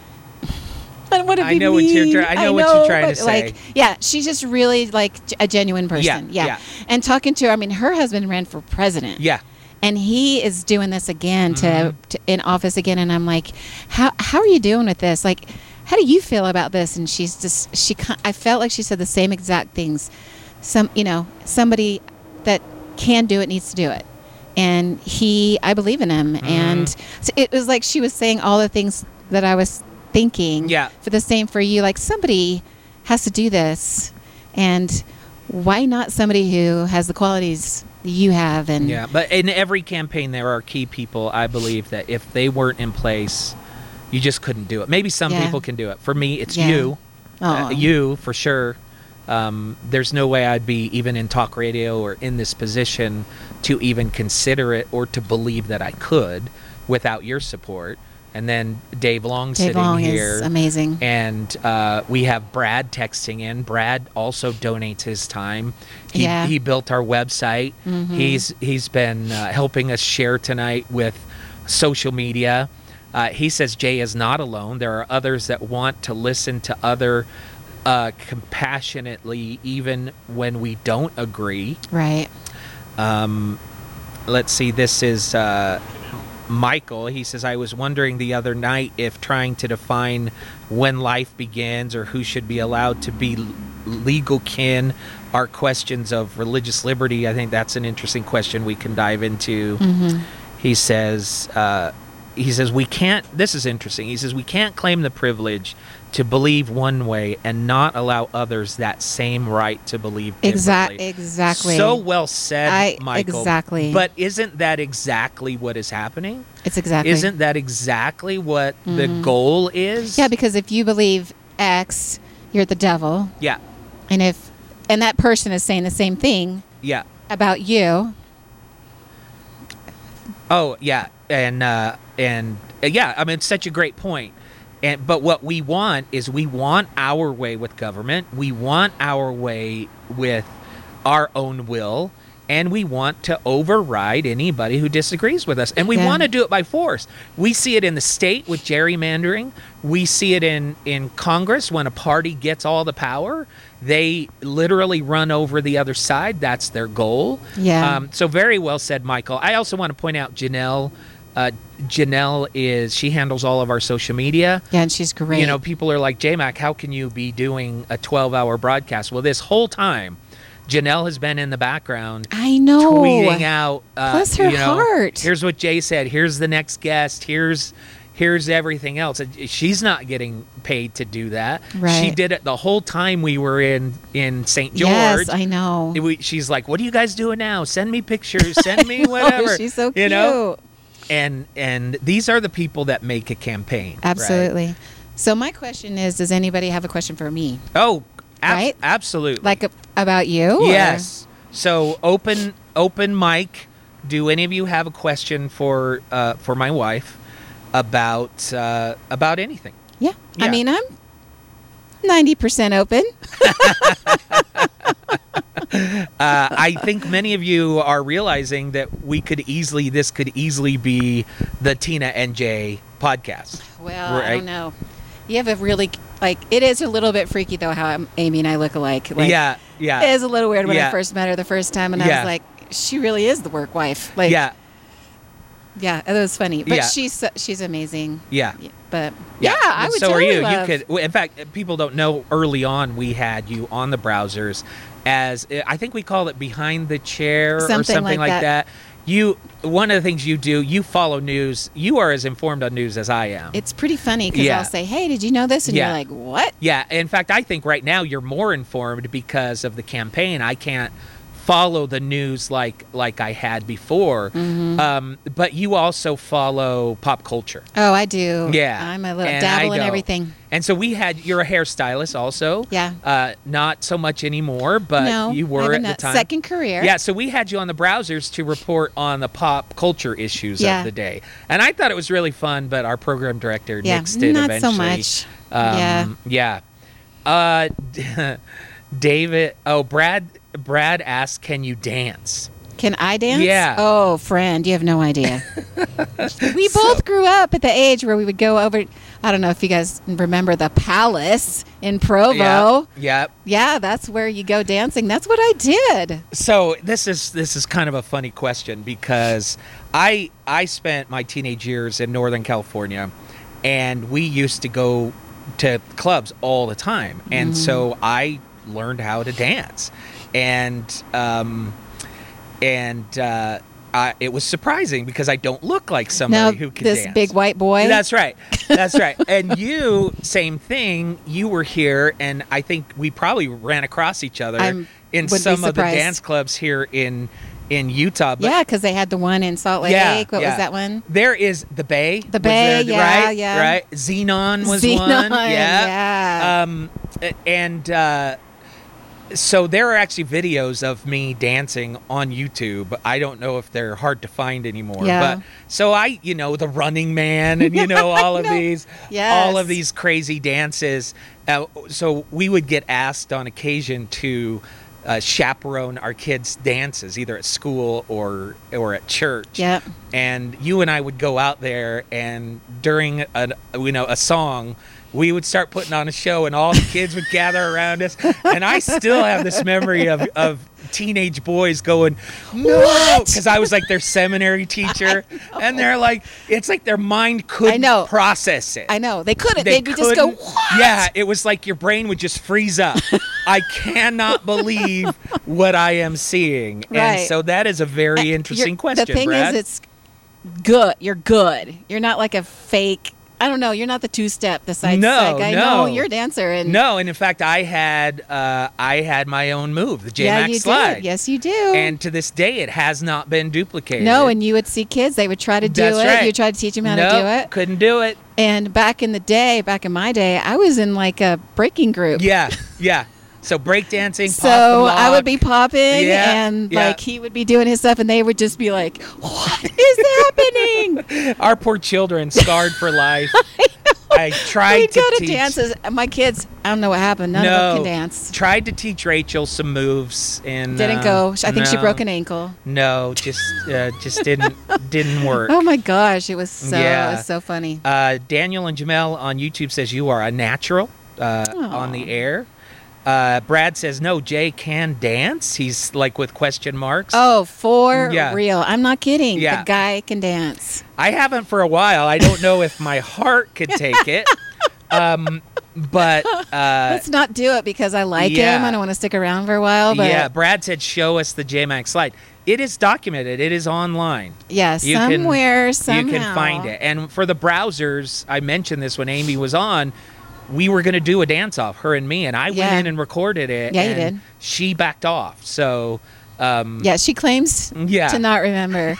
I don't want to I be know what you're mean. try- I know what you're trying but, to say. Like, yeah, she's just really like a genuine person. Yeah, Yeah, yeah. And talking to her, I mean, her husband ran for president. Yeah. And he is doing this again to, Mhm. to in office again, and I'm like, how how are you doing with this? Like, how do you feel about this? And she's just she. ki- I felt like she said the same exact things. Some, you know, somebody that can do it needs to do it, and he, I believe in him, Mm-hmm. and so it was like she was saying all the things that I was thinking. Yeah. For the same for you, like somebody has to do this, and why not somebody who has the qualities you have? And Yeah, but in every campaign, there are key people, I believe, that if they weren't in place, you just couldn't do it. Maybe some Yeah. people can do it. For me, it's Yeah. you. Oh. Uh, you, for sure. Um, there's no way I'd be even in talk radio or in this position to even consider it or to believe that I could without your support. And then Dave Long Dave sitting Long here. is amazing. And uh, we have Brad texting in. Brad also donates his time. He, Yeah. he built our website. Mhm. He's he's been uh, helping us share tonight with social media. Uh, he says Jay is not alone. There are others that want to listen to other uh, compassionately, even when we don't agree. Right. Um, let's see. This is uh, Michael. He says, I was wondering the other night if trying to define when life begins or who should be allowed to be l- legal kin are questions of religious liberty. I think that's an interesting question we can dive into. Mm-hmm. He says, uh, he says, we can't, this is interesting. He says, we can't claim the privilege to believe one way and not allow others that same right to believe Exact. differently. Exactly. So well said, I- Michael. exactly. But isn't that exactly what is happening? It's exactly. Isn't that exactly what the goal is? Yeah, because if you believe X, you're the devil, Yeah. and if and that person is saying the same thing Yeah. about you. Oh, yeah. And uh, and uh, yeah, I mean, it's such a great point. And but what we want is we want our way with government. We want our way with our own will. And we want to override anybody who disagrees with us. And we Yeah. want to do it by force. We see it in the state with gerrymandering. We see it in, in Congress when a party gets all the power. They literally run over the other side. That's their goal. Yeah. Um, so very well said, Michael. I also want to point out Janelle. Uh, Janelle is, she handles all of our social media. Yeah, and she's great. You know, people are like, J-Mac, how can you be doing a twelve-hour broadcast? Well, this whole time, Janelle has been in the background I know. tweeting out. Uh, Bless her you know, heart. Here's what Jay said. Here's the next guest. Here's here's everything else. She's not getting paid to do that. Right. She did it the whole time we were in in Saint George. Yes, I know. We- she's like, "What are you guys doing now? Send me pictures. Send me whatever." She's so cute. You know. And and these are the people that make a campaign. right? Absolutely. So my question is, does anybody have a question for me? Oh, ab- Right? absolutely. Like a, about you? or- Yes. So open open mic. Do any of you have a question for uh, for my wife about uh, about anything? Yeah. Yeah. I mean, I'm ninety percent open. Uh, I think many of you are realizing that we could easily this could easily be the Tina and Jay podcast. Well, I Right. don't know. You have a really, like, it is a little bit freaky, though, how Amy and I look alike. Like, yeah, yeah, It is a little weird when Yeah. I first met her the first time, and I Yeah. was like, she really is the work wife. Like, yeah, Yeah, it was funny. But Yeah. she's so- she's amazing. yeah. Yeah, But, yeah, I but would so totally are you. love. You could. well, In fact, people don't know. Early on, we had you on the browsers as I think we call it behind the chair or Something something like like that. that. You one of the things you do. You follow news. You are as informed on news as I am. It's pretty funny because Yeah. I'll say, hey, did you know this? And Yeah. you're like, what? Yeah, in fact, I think right now you're more informed because of the campaign. I can't follow the news like like I had before. Mm-hmm. Um, but you also follow pop culture. Oh, I do. Yeah. I'm a little And dabble I in don't. everything. And so we had, you're a hairstylist also. Yeah. Uh, not so much anymore, but no, you I were have at a the time. second career. Yeah, so we had you on the browsers to report on the pop culture issues Yeah. of the day. And I thought it was really fun, but our program director Yeah, nixed it not eventually. so much. Um, yeah. Uh, David, oh, Brad, Brad asked, can you dance? Can I dance? Yeah. Oh, friend, you have no idea. We both grew up at the age where we would go over. I don't know if you guys remember the Palace in Provo. Yeah. Yeah. Yeah, that's where you go dancing. That's what I did. So this is this is kind of a funny question because I I spent my teenage years in Northern California, and we used to go to clubs all the time, and so I learned how to dance, and um, and uh, I, it was surprising because I don't look like somebody Now, who can this dance. big white boy. That's right. That's right. And you, same thing. You were here, and I think we probably ran across each other I'm- in would be some of the surprised. dance clubs here in in Utah. But Yeah, because they had the one in Salt Lake. Yeah, What yeah. was that one? there is the Bay. The was Bay, there, yeah, right, yeah. Right. Xenon was Xenon, one. Yeah. yeah. Um, and uh, so there are actually videos of me dancing on YouTube. I don't know if they're hard to find anymore. Yeah. But so I, you know, the Running Man, and you know all of know. these, Yes. all of these crazy dances. Uh, so we would get asked on occasion to uh, chaperone our kids' dances, either at school or or at church. Yep. And you and I would go out there, and during a you know a song, we would start putting on a show, and all the kids would gather around us. And I still have this memory of, of teenage boys going, no, because I was like their seminary teacher, and they're like, it's like their mind couldn't I know. process it. I know. They couldn't. They They'd be just go, couldn't- what? Yeah, it was like your brain would just freeze up. I cannot believe what I am seeing. And Right. so that is a very You're- interesting question, The thing Brad. is, it's good. You're good. You're not like a fake. I don't know. You're not the two-step, the side No, side guy. no. you're a dancer. And No, and in fact, I had uh, I had my own move, the J yeah, Max you slide. did. Yes, you do. And to this day, it has not been duplicated. no, and you would see kids. They would try to do That's it. right. You try to teach them how Nope, to do it. couldn't do it. And back in the day, back in my day, I was in like a breaking group. Yeah, yeah. So breakdancing, pop So and I would lock. be popping, Yeah, and yeah. like he would be doing his stuff, and they would just be like, "What is happening?" Our poor children scarred for life. I tried We'd to go to teach. dances. and My kids, I don't know what happened. None no, of them can dance. Tried to teach Rachel some moves, and Didn't uh, go. I think she no, broke an ankle. No, just uh, just didn't didn't work. Oh my gosh, it was so Yeah. it was so funny. Uh, Daniel and Jamel on YouTube says you are a natural uh, on the air. Uh, Brad says no. Jay can dance. He's like with question marks. Oh, for Yeah. real. I'm not kidding. Yeah. The guy can dance. I haven't for a while. I don't know if my heart could take it. Um, but uh, Let's not do it because I like yeah. him. I don't want to stick around for a while. But yeah, Brad said show us the J Max slide. It is documented. It is online. yeah, You can- somewhere, somehow. You can find it. And for the browsers, I mentioned this when Amy was on. We were going to do a dance off, her and me, and I Yeah. went in and recorded it. Yeah, you and did. She backed off. So, um, Yeah, she claims Yeah. to not remember.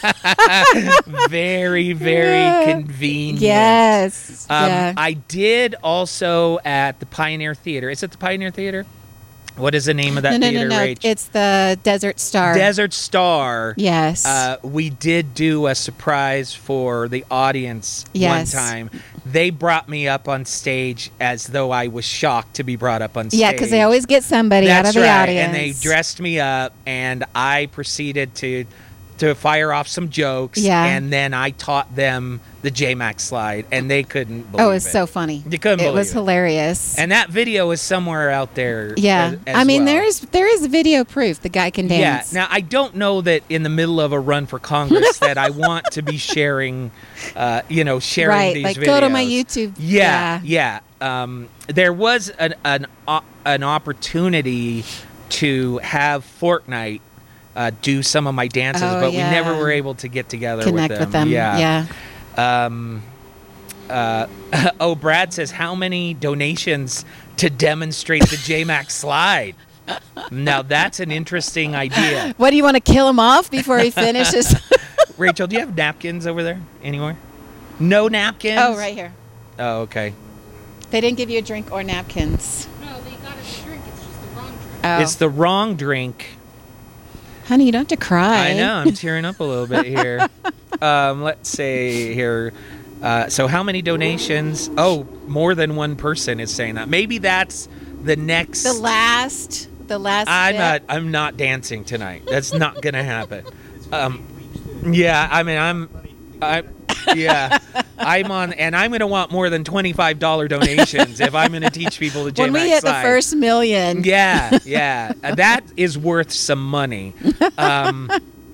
very, very Yeah. convenient. Yes. Um, yeah. I did also at the Pioneer Theater. Is it the Pioneer Theater? What is the name of that no, no, theater, no, no. Rach? It's the Desert Star. Desert Star. Yes. Uh, we did do a surprise for the audience Yes. one time. They brought me up on stage as though I was shocked to be brought up on stage. yeah, because they always get somebody That's out of the right. audience. And they dressed me up, and I proceeded to to fire off some jokes. Yeah. And then I taught them the J Max slide, and they couldn't believe Oh, it's it. so funny. You couldn't It believe was it. hilarious. And that video is somewhere out there. yeah, as- as I mean well. there is there is video proof the guy can dance. Yeah. Now I don't know that in the middle of a run for Congress that I want to be sharing, uh, you know, sharing right, these like videos. go to my YouTube. Yeah, yeah. Um, there was an an o- an opportunity to have Fortnite uh, do some of my dances, Oh, but yeah. we never were able to get together Connect with with them. them. Yeah. yeah. Um, uh, oh, Brad says how many donations to demonstrate the J Max slide? Now that's an interesting idea. What do you want to kill him off before he finishes? Rachel, do you have napkins over there anywhere? No napkins? Oh, right here. Oh, okay. They didn't give you a drink or napkins. No, they got us a drink. It's just the wrong drink. Oh. It's the wrong drink. Honey, you don't have to cry. I know. I'm tearing up a little bit here. Um, let's say here. Uh, so how many donations? Oh, more than one person is saying that. Maybe that's the next. The last, the last. I'm bit. not. I'm not dancing tonight. That's not gonna happen. Um, yeah. I mean, I'm. I. Yeah. I'm on, and I'm gonna want more than twenty-five dollar donations if I'm gonna teach people to J When Max we hit the Live. first million. Yeah, yeah, Uh, that is worth some money. Um,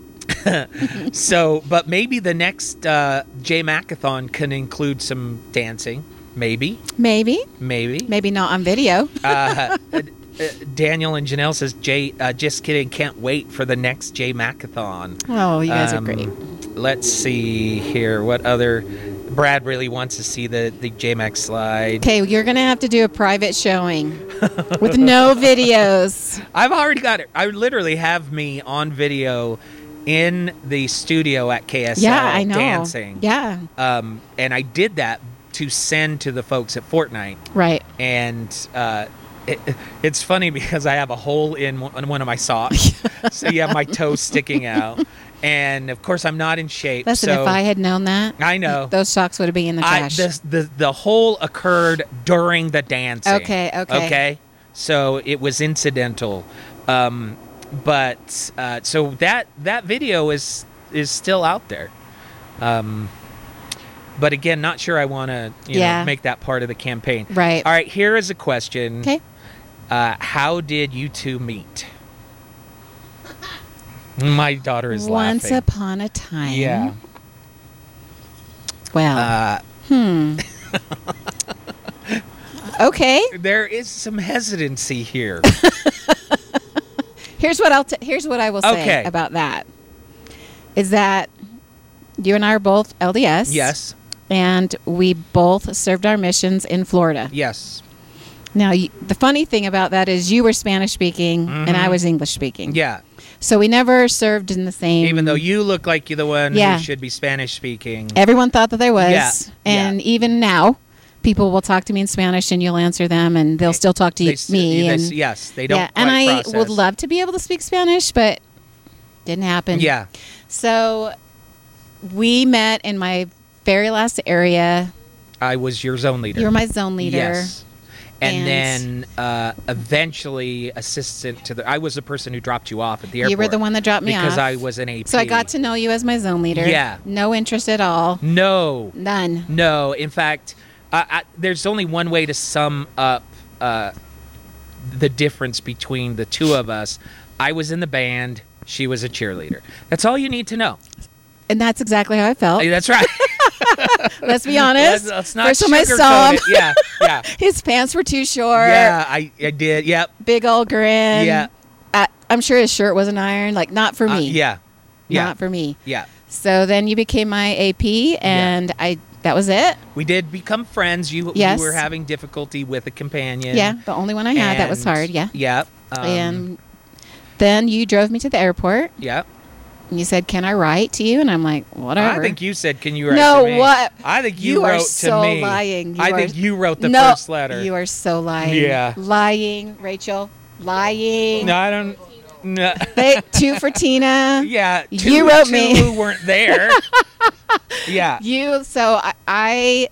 so, but maybe the next uh, J Macathon can include some dancing. Maybe, Maybe, maybe. maybe not on video. Uh, uh, uh, Daniel and Janelle says, "Jay, uh, just kidding. Can't wait for the next J Macathon." Oh, you guys Um, are great. Let's see here. What other? Brad really wants to see the the J Max slide. Okay, you're gonna have to do a private showing with no videos. I've already got it. I literally have me on video in the studio at K S L Yeah, I know. dancing. Yeah, Um, and I did that to send to the folks at Fortnite. right. And uh, it, it's funny because I have a hole in one, in one of my socks. So you have my toe sticking out. And, of course, I'm not in shape. Listen, so if I had known that, I know. those socks would have been in the I, trash. the, the, the hole occurred during the dancing. Okay, okay. Okay? So it was incidental. Um, but, uh, so that that video is is still out there. Um, but, again, not sure I want to you Yeah. know, make that part of the campaign. Right. All right, here is a question. Okay. Uh, how did you two meet? My daughter is Once laughing. upon a time. Yeah. Well. Uh, hmm. Okay. there is some hesitancy here. Here's what I'll. T- here's what I will say Okay. about that. Is that you and I are both L D S. Yes. And we both served our missions in Florida. Yes. Now, y- the funny thing about that is you were Spanish speaking and I was English speaking. Yeah. So we never served in the same. Even though you look like you're the one Yeah. who should be Spanish speaking. Everyone thought that there was. Yeah, And yeah. even now, people will talk to me in Spanish and you'll answer them and they'll still talk to They you, s- me. they and, s- yes, they don't yeah, and quite I process. would love to be able to speak Spanish, but didn't happen. Yeah. So we met in my very last area. I was your zone leader. You were my zone leader. Yes. And, And- then uh, eventually assistant to the... I was the person who dropped you off at the airport. You were the one that dropped me because off. I was an A P. So I got to know you as my zone leader. Yeah. No interest at all. No. None. No. In fact, I, I, there's only one way to sum up uh, the difference between the two of us. I was in the band. She was a cheerleader. That's all you need to know. And that's exactly how I felt. Hey, that's right. Let's be honest. Let's, let's not First time I sugarcoat saw him, it. Yeah, yeah. his pants were too short. Yeah, I, I did. Yep. Big old grin. Yeah. I, I'm sure his shirt wasn't ironed. Like, not for Uh, me. yeah. Yeah. Not for me. Yeah. So then you became my A P, and I that was it. We did become friends. You, Yes. you were having difficulty with a companion. Yeah, the only one I had. That was And- hard. Yeah. Yep. Um, and then you drove me to the airport, Yep. and you said, "Can I write to you?" And I'm like, "Whatever." I think you said, "Can you write No, to me?" what? I think you, You are wrote so to me. lying. You I are- think you wrote the no, first letter. You are so lying. Yeah. Lying, Rachel. Lying. No, I don't. No. They, two for Tina. Yeah. You two- wrote two me. who weren't there. Yeah. You so I, I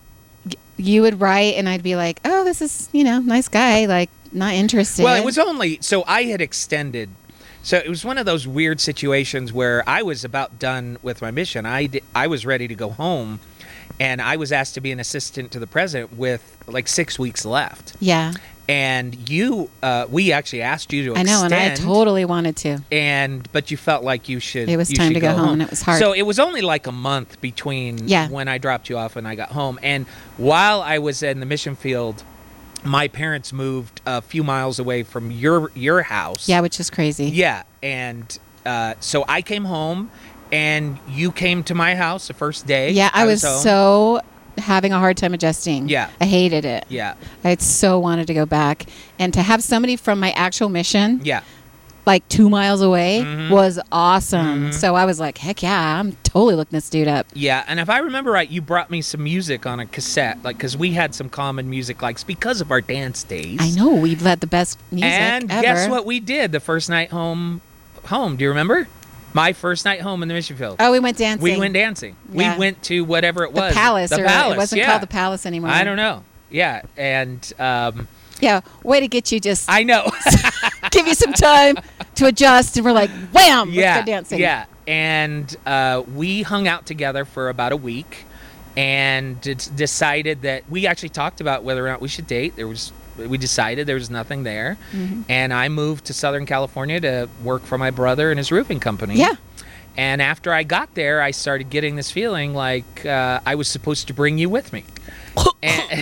you would write and I'd be like, "Oh, this is, you know, nice guy, like not interested." Well, it was only so I had extended. So it was one of those weird situations where I was about done with my mission. I di- I was ready to go home, and I was asked to be an assistant to the president with like six weeks left. Yeah. And you, uh, we actually asked you to I know, extend. and I totally wanted to. and but you felt like you should. It was you time should to go home, and it was hard. So it was only like a month between Yeah. when I dropped you off and I got home. And while I was in the mission field, my parents moved a few miles away from your your house. Yeah, which is crazy. Yeah, and uh, so I came home, and you came to my house the first day. Yeah, I was home. so having a hard time adjusting. Yeah. I hated it. Yeah. I so wanted to go back. And to have somebody from my actual mission, Yeah. like two miles away, Mhm. was awesome. Mhm. So I was like, heck yeah, I'm totally looking this dude up. Yeah, and if I remember right, you brought me some music on a cassette, like because we had some common music likes because of our dance days. I know, we've had the best music And ever. guess what we did the first night home? Home, do you remember? My first night home in the mission field. Oh, we went dancing. We went dancing. Yeah. We went to whatever it the was. Palace. The or Palace. It wasn't yeah. called the Palace anymore. I don't know. Yeah, and um, Yeah, way to get you just I know. give you some time to adjust, and we're like, wham, yeah, let's go dancing. yeah. And uh, we hung out together for about a week, and d- decided that we actually talked about whether or not we should date. There was, we decided there was nothing there, Mhm. and I moved to Southern California to work for my brother and his roofing company. Yeah. And after I got there, I started getting this feeling like uh, I was supposed to bring you with me. and,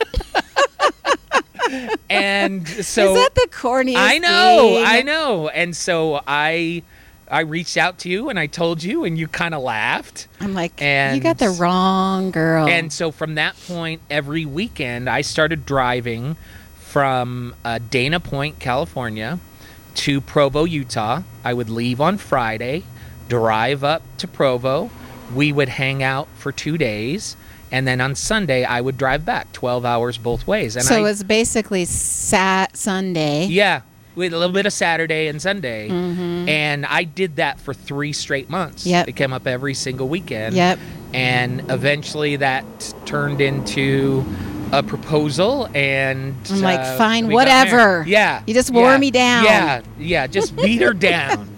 and so Is that the corniest I know, thing? I know. And so I I reached out to you and I told you and you kind of laughed. I'm like, And- you got the wrong girl. And so from that point, every weekend, I started driving from uh, Dana Point, California, to Provo, Utah. I would leave on Friday, drive up to Provo. We would hang out for two days. And then on Sunday, I would drive back twelve hours both ways. And so I, it was basically sat Sunday. yeah, with a little bit of Saturday and Sunday. Mhm. And I did that for three straight months. Yep. It came up every single weekend. Yep. And eventually that turned into a proposal, and I'm like, uh, fine, we got whatever. married. Yeah. You just wore yeah, me down. Yeah, yeah, just beat her down.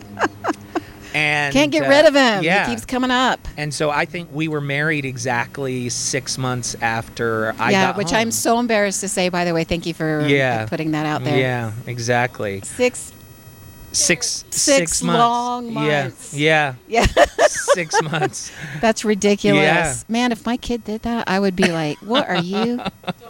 And Can't get uh, rid of him. Yeah. He keeps coming up. And so I think we were married exactly six months after I yeah, got which home. I'm so embarrassed to say, by the way. Thank you for Yeah. putting that out there. Yeah, exactly. Six. Six Six six months. long months. Yeah, Yeah. yeah. Six months. That's ridiculous. Yeah. Man, if my kid did that, I would be like, what are you?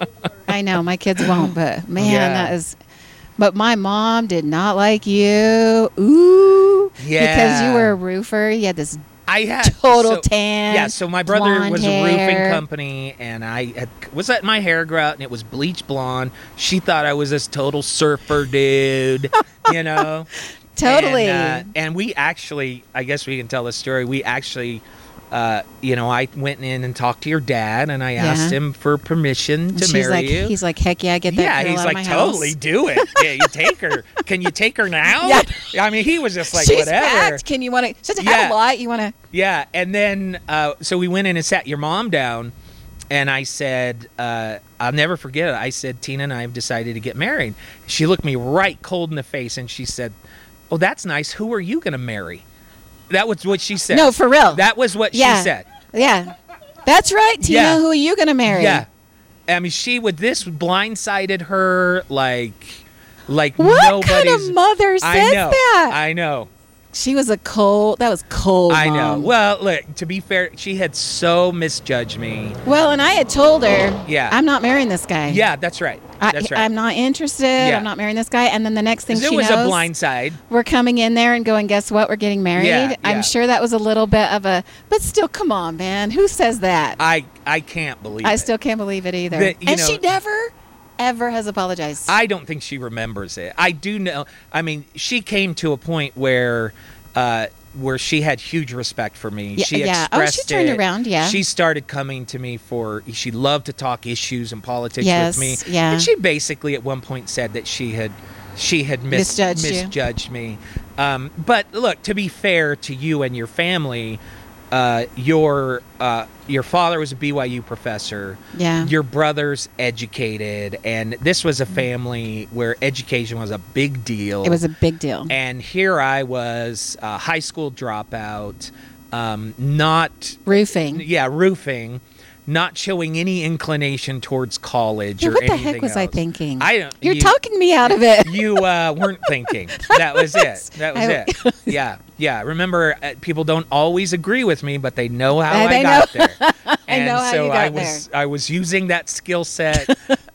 I know, my kids won't, but man, Yeah. that is. But my mom did not like you. Ooh. Because you Yeah. were a roofer. You had this I had total so- tan. Yeah, so my brother blonde was a roofing hair. company, and I had, was letting my hair grow out, and it was bleach blonde. She thought I was this total surfer dude, you know. Totally. And, uh, and we actually, I guess we can tell the story. We actually, uh, you know, I went in and talked to your dad, and I Yeah. asked him for permission to She's marry like, you. he's like, heck yeah, get that yeah, girl he's out like, of my house. totally do it. Yeah, you take her. Can you take her now? Yeah. I mean, he was just like, She's whatever. packed. Can you want to? She's Yeah. had a lot. You want to? Yeah, and then uh, so we went in and sat your mom down, and I said, uh, I'll never forget it. I said, Tina and I have decided to get married. She looked me right cold in the face, and she said, "Oh, that's nice. Who are you going to marry?" That was what she said. No, for real. That was what Yeah. she said. Yeah, that's right, Tina. Yeah. Who are you gonna marry? Yeah, I mean, she would. This blindsided her like, like What nobody's. kind of mother says I know. that? I know. She was a cold. That was cold. I know. Mom. Well, look. To be fair, she had so misjudged me. Well, and I had told her, Yeah. I'm not marrying this guy. Yeah, that's right. I, That's right. I'm not interested. Yeah. I'm not marrying this guy. And then the next thing 'Cause she it was knows, a blind side. we're coming in there and going, guess what? We're getting married. Yeah, yeah. I'm sure that was a little bit of a, but still, come on, man. Who says that? I I can't believe I it. still can't believe it either. That, you and know- she never, ever has apologized. I don't think she remembers it. I do know. I mean, she came to a point where, uh, where she had huge respect for me. Yeah, she yeah. Oh, she expressed turned it. around, yeah. She started coming to me for. She loved to talk issues and politics Yes, with me. yeah. And she basically at one point said that she had, she had mis- Misjudged you. misjudged me. Um, but look, to be fair to you and your family, uh, your uh, your father was a B Y U professor. Yeah. Your brother's educated, and this was a family where education was a big deal. it was a big deal. And here I was, a high school dropout, um, not Roofing. yeah, roofing, not showing any inclination towards college Yeah, or what the anything heck was I else. thinking? I don't. You're you, talking me out of it. You uh, weren't thinking. That was it. That was I- it. Yeah, yeah. Remember, uh, people don't always agree with me, but they know how Uh, I they got know. there. I And know how so you got I was, I was using that skill set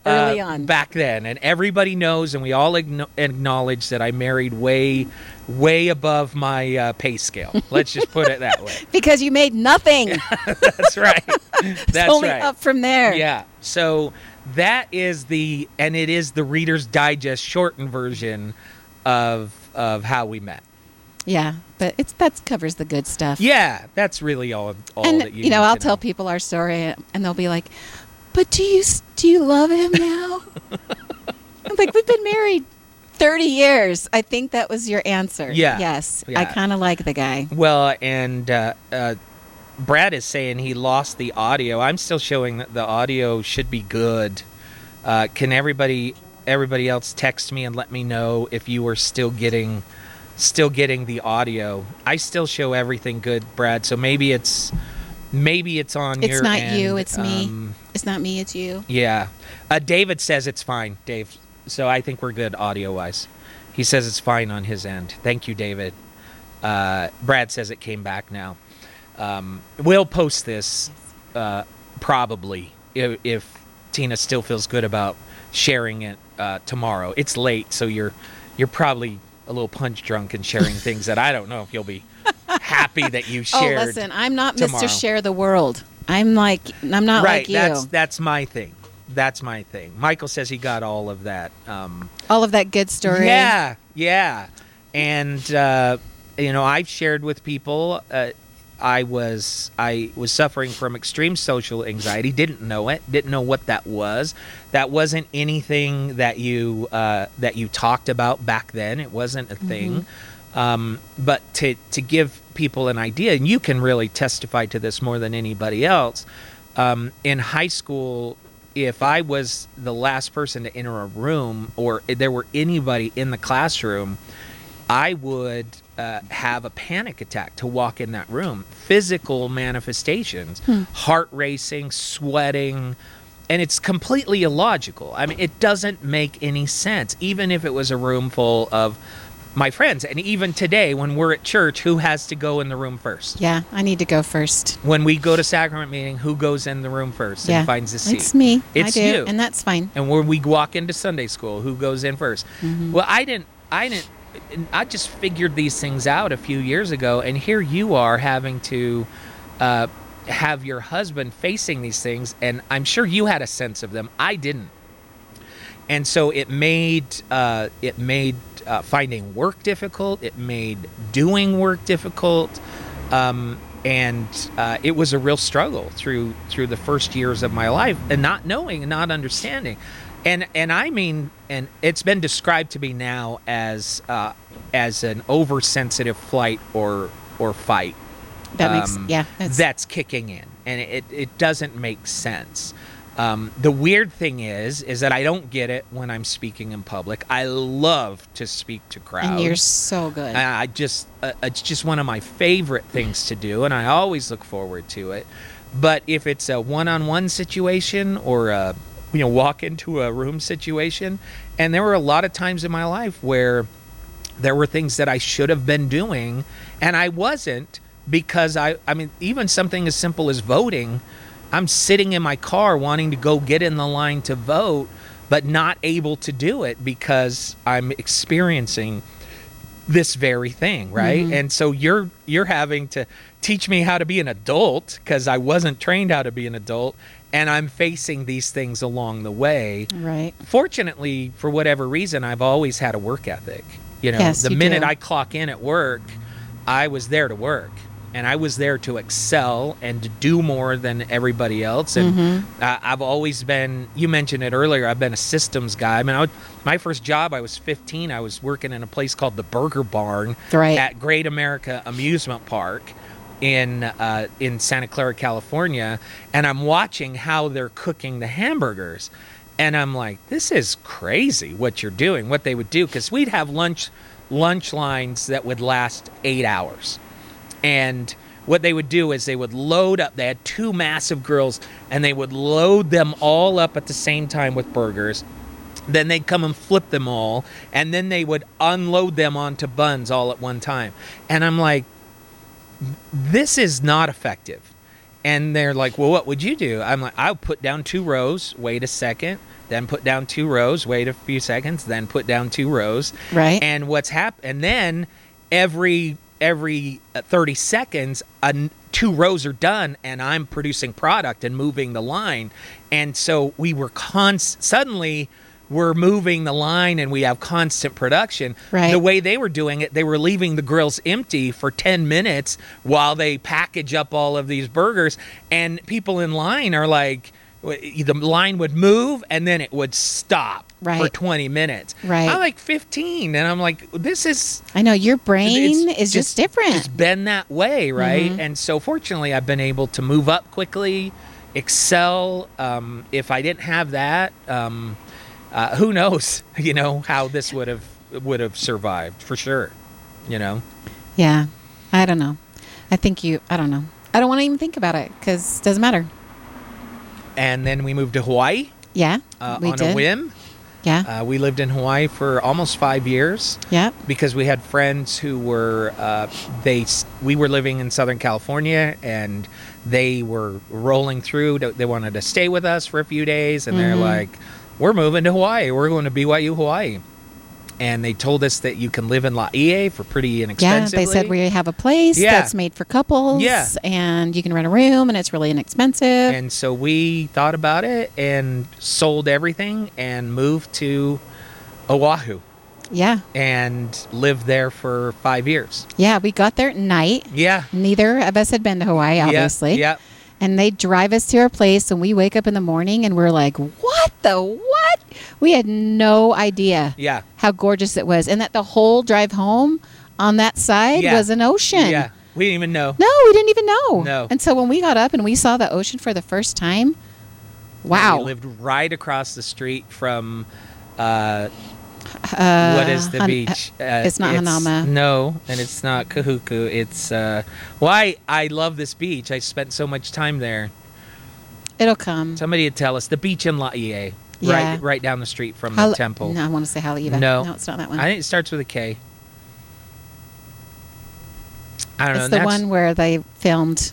early uh, on. back then, and everybody knows, and we all agno- acknowledge that I married way, way above my uh, pay scale. Let's just put it that way. Because you made nothing. That's right. It's That's only right. up from there. Yeah. So that is the, and it is the Reader's Digest shortened version of of how we met. Yeah, but it's that covers the good stuff. Yeah, that's really all. all and that you you know, need I'll to tell people our story, and they'll be like, "But do you do you love him now?" I'm like, "We've been married thirty years." I think that was your answer. Yeah. Yes, Yeah. I kind of like the guy. Well, and uh, uh, Brad is saying he lost the audio. I'm still showing that the audio should be good. Uh, can everybody everybody else text me and let me know if you are still getting still getting the audio? I still show everything good, Brad. So maybe it's maybe it's on It's your not end. you, it's me. Um, It's not me, it's you. Yeah. Uh, David says it's fine, Dave. So I think we're good audio-wise. He says it's fine on his end. Thank you, David. Uh, Brad says it came back now. Um, we'll post this uh, probably if, if Tina still feels good about sharing it uh, tomorrow. It's late, so you're you're probably a little punch drunk and sharing things that I don't know if you'll be happy that you shared. Oh, listen, I'm not tomorrow. Mister Share the World. I'm like, I'm not right, like you. that's that's my thing. That's my thing. Michael says he got all of that. Um, All of that good story. Yeah, yeah. And uh, you know, I've shared with people. Uh, I was I was suffering from extreme social anxiety. Didn't know it. Didn't know what that was. That wasn't anything that you uh, that you talked about back then. It wasn't a thing. Um, but to to give people an idea, and you can really testify to this more than anybody else. Um, in high school, if I was the last person to enter a room, or if there were anybody in the classroom, I would uh, have a panic attack to walk in that room. Physical manifestations, heart racing, sweating, and it's completely illogical. I mean, it doesn't make any sense, even if it was a room full of my friends. And even today, when we're at church, who has to go in the room first? Yeah, I need to go first. When we go to sacrament meeting, who goes in the room first Yeah. and finds a seat? It's me. It's I do, you. and that's fine. And when we walk into Sunday school, who goes in first? Well, I didn't, I didn't, I just figured these things out a few years ago, and here you are having to uh, have your husband facing these things, and I'm sure you had a sense of them. I didn't. And so it made uh, it made uh, finding work difficult. It made doing work difficult, um, and uh, it was a real struggle through through the first years of my life, and not knowing and not understanding. And and I mean, and it's been described to me now as uh, as an oversensitive flight or or fight. That makes um, yeah. That's, that's kicking in, and it, it doesn't make sense. Um, the weird thing is, is that I don't get it when I'm speaking in public. I love to speak to crowds. and you're so good. I I just, uh, it's just one of my favorite things to do, and I always look forward to it. But if it's a one-on-one situation or a, you know, walk into a room situation, and there were a lot of times in my life where there were things that I should have been doing, and I wasn't because I, I mean, even something as simple as voting. I'm sitting in my car wanting to go get in the line to vote, but not able to do it because I'm experiencing this very thing, right? Mm-hmm. And so you're you're having to teach me how to be an adult because I wasn't trained how to be an adult, and I'm facing these things along the way. right. Fortunately, for whatever reason, I've always had a work ethic. You know, Yes, the you minute do. I clock in at work, I was there to work. And I was there to excel and to do more than everybody else. And Mm-hmm. uh, I've always been, you mentioned it earlier, I've been a systems guy. I mean, I would, my first job, I was fifteen. I was working in a place called the Burger Barn Right. at Great America Amusement Park in uh, in Santa Clara, California. And I'm watching how they're cooking the hamburgers. And I'm like, this is crazy what you're doing, what they would do. Because we'd have lunch lunch lines that would last eight hours. And what they would do is they would load up. They had two massive grills, and they would load them all up at the same time with burgers. Then they'd come and flip them all, and then they would unload them onto buns all at one time. And I'm like, this is not effective. And they're like, well, what would you do? I'm like, I'll put down two rows, wait a second, then put down two rows, wait a few seconds, then put down two rows. Right. And what's hap- and then every every uh, thirty seconds, uh, two rows are done, and I'm producing product and moving the line. And so we were const- suddenly we're moving the line, and we have constant production. Right. The way they were doing it, they were leaving the grills empty for ten minutes while they package up all of these burgers, and people in line are like, the line would move and then it would stop for Right. twenty minutes. Right. I'm like fifteen, and I'm like, this is I know your brain it's is just, different. It's been that way, right? Mhm. And so fortunately, I've been able to move up quickly, excel. Um, if I didn't have that, um, uh, who knows? You know how this would have would have survived for sure. You know. Yeah. I don't know. I think you, I don't know. I don't want to even think about it because it doesn't matter. And then we moved to Hawaii Yeah. uh, we on did. a whim. Yeah. Uh, we lived in Hawaii for almost five years. yeah. Because we had friends who were uh, they s- we were living in Southern California, and they were rolling through. to- They wanted to stay with us for a few days, and they're Mhm. like, "We're moving to Hawaii. We're going to B Y U Hawaii." And they told us that you can live in Laie for pretty Yeah. inexpensively. They said we have a place Yeah. that's made for couples. Yeah. And you can rent a room and it's really inexpensive. And so we thought about it and sold everything and moved to Oahu yeah. and lived there for five years. Yeah. We got there at night. Yeah. Neither of us had been to Hawaii, obviously. Yeah. And they drive us to our place, and we wake up in the morning and we're like, what the what? We had no idea Yeah. how gorgeous it was. And that the whole drive home on that side Yeah. was an ocean. Yeah. We didn't even know. No, we didn't even know. No. And so when we got up and we saw the ocean for the first time, wow. We lived right across the street from uh, Uh, what is the Han- beach? Uh, it's not Hanama. No, and it's not Kahuku. It's uh, why I love this beach. I spent so much time there. It'll come. Somebody would tell us the beach in Laie, Yeah. right, right down the street from Hal- the temple. No, I want to say Haleiwa. No. No, it's not that one. I think it starts with a K. I don't know. it's the that's- one where they filmed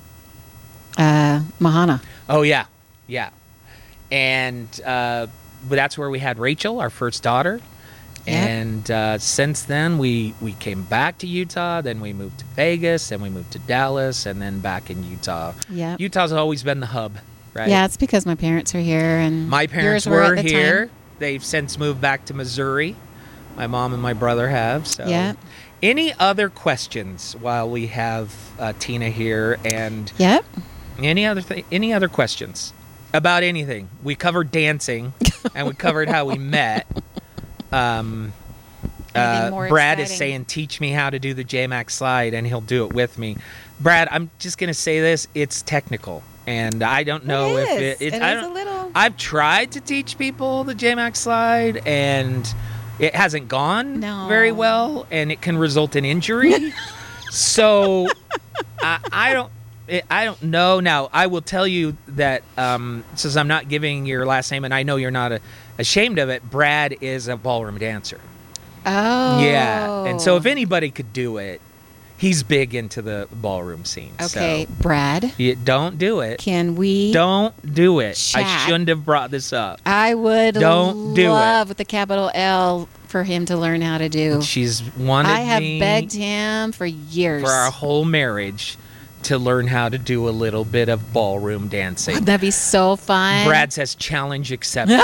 uh, Mahana. Oh yeah, yeah, and uh, but that's where we had Rachel, our first daughter. Yeah. And uh, since then, we we came back to Utah. Then we moved to Vegas. Then we moved to Dallas, and then back in Utah. Yeah. Utah's always been the hub, right? Yeah, it's because my parents are here and My parents yours were, were at the here. time. They've since moved back to Missouri. My mom and my brother have. So. Yeah. Any other questions while we have uh, Tina here? And Yep. any other th- any other questions about anything? We covered dancing, and we covered how we met. Um, Anything uh, more Brad is exciting? saying, "Teach me how to do the J MAX slide," and he'll do it with me. Brad, I'm just gonna say this: it's technical, and I don't know It if is. it. It I is don't, a little. I've tried to teach people the J MAX slide, and it hasn't gone No. very well, and it can result in injury. So I, I don't. It, I don't know. Now, I will tell you that um, since I'm not giving your last name, and I know you're not a, ashamed of it, Brad is a ballroom dancer. Oh. Yeah. And so if anybody could do it, he's big into the ballroom scene. Okay, So Brad, you, don't do it. can we? Don't do it. I Chat. shouldn't have brought this up. I would Don't do it. love with the capital L for him to learn how to do. She's wanted I have me begged him for years. for our whole marriage to learn how to do a little bit of ballroom dancing. That'd be so fun. Brad says challenge accepted.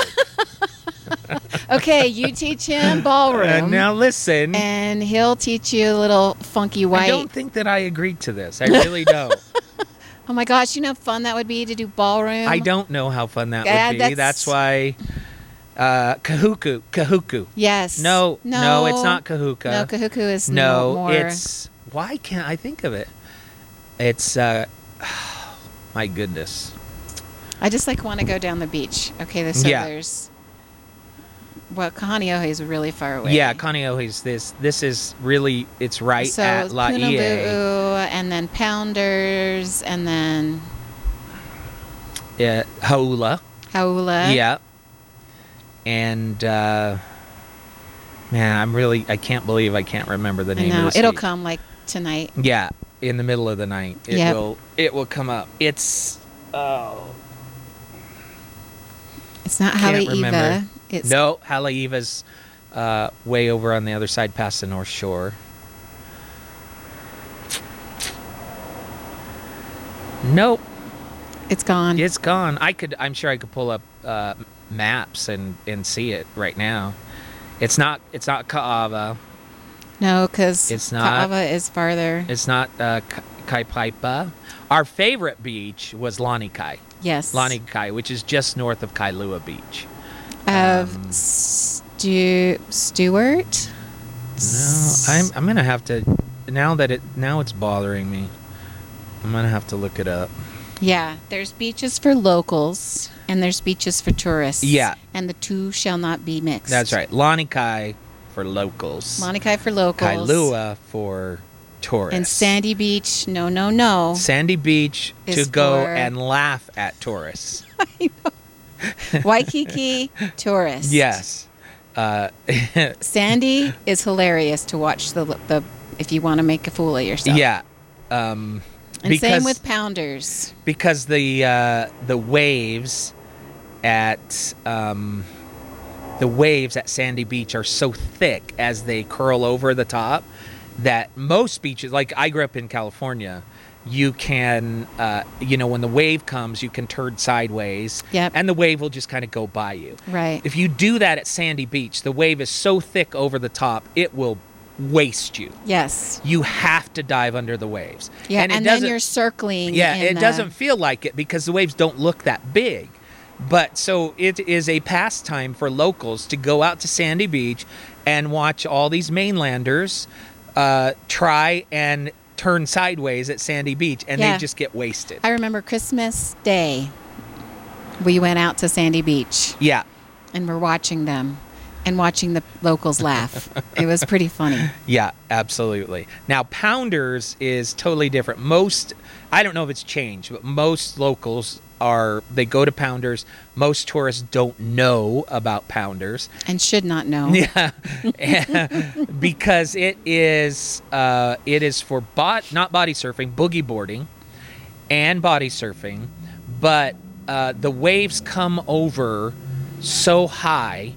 Okay, you teach him ballroom. And now listen. and he'll teach you a little funky white. I don't think that I agreed to this. I really don't. Oh my gosh, you know how fun that would be to do ballroom? I don't know how fun that Yeah, would be. that's- That's, why uh, Kahuku. Kahuku. Yes. No, no, it's not Kahuka. No, Kahuku is No, more. it's why can't I think of it? It's uh my goodness. I just like want to go down the beach. Okay, so Yeah. there's. Well, Kahaniohe is really far away. Yeah, Kaneohe's this this is really it's right so at it's Laie. Punabu'u, and then Pounders, and then Yeah, Haula. Haula. Yeah. And uh man, I'm really I can't believe I can't remember the I name know of the it'll stage. come like tonight. Yeah, in the middle of the night. It Yep. will it will come up. It's oh It's not Can't Haleiwa. remember. It's No, Haleiwa's uh, way over on the other side past the North Shore. Nope, it's gone. it's gone. I could. I'm sure I could pull up uh, maps and, and see it right now. It's not. It's not Kaava. No, because It's not- Kaava is farther. It's not uh, Ka- Kaipaipa. Our favorite beach was Lanikai. Yes. Lanikai, which is just north of Kailua Beach. Of Um, Stu- Stewart. No, I'm I'm gonna have to. Now that it now it's bothering me. I'm gonna have to look it up. Yeah, there's beaches for locals and there's beaches for tourists. Yeah. And the two shall not be mixed. That's right. Lanikai for locals. Lanikai for locals. Kailua for tourists. And Sandy Beach, no, no, no. Sandy Beach to Is go for- and laugh at tourists. Waikiki, tourists. Yes. Uh, Sandy is hilarious to watch the the if you want to make a fool of yourself. yeah. Um, And because, same with Pounders. because the uh, the waves at um, the waves at Sandy Beach are so thick as they curl over the top that most beaches, like I grew up in California, you can uh, you know when the wave comes, you can turn sideways, Yep. and the wave will just kind of go by you. Right. If you do that at Sandy Beach, the wave is so thick over the top, it will waste you. Yes. You have to dive under the waves. Yeah, it and, then doesn't- you're circling. yeah, in it the- doesn't feel like it because the waves don't look that big. But so it is a pastime for locals to go out to Sandy Beach and watch all these mainlanders uh, try and turn sideways at Sandy Beach, and Yeah. they just get wasted. I remember Christmas Day. We went out to Sandy Beach Yeah, and we're watching them and watching the locals laugh. It was pretty funny. yeah, absolutely. Now, Pounders is totally different. Most, I don't know if it's changed, but most locals are, they go to Pounders. Most tourists don't know about Pounders. And should not know. Yeah, because it is uh, it is for bot not body surfing, boogie boarding, and body surfing, but uh, the waves come over so high,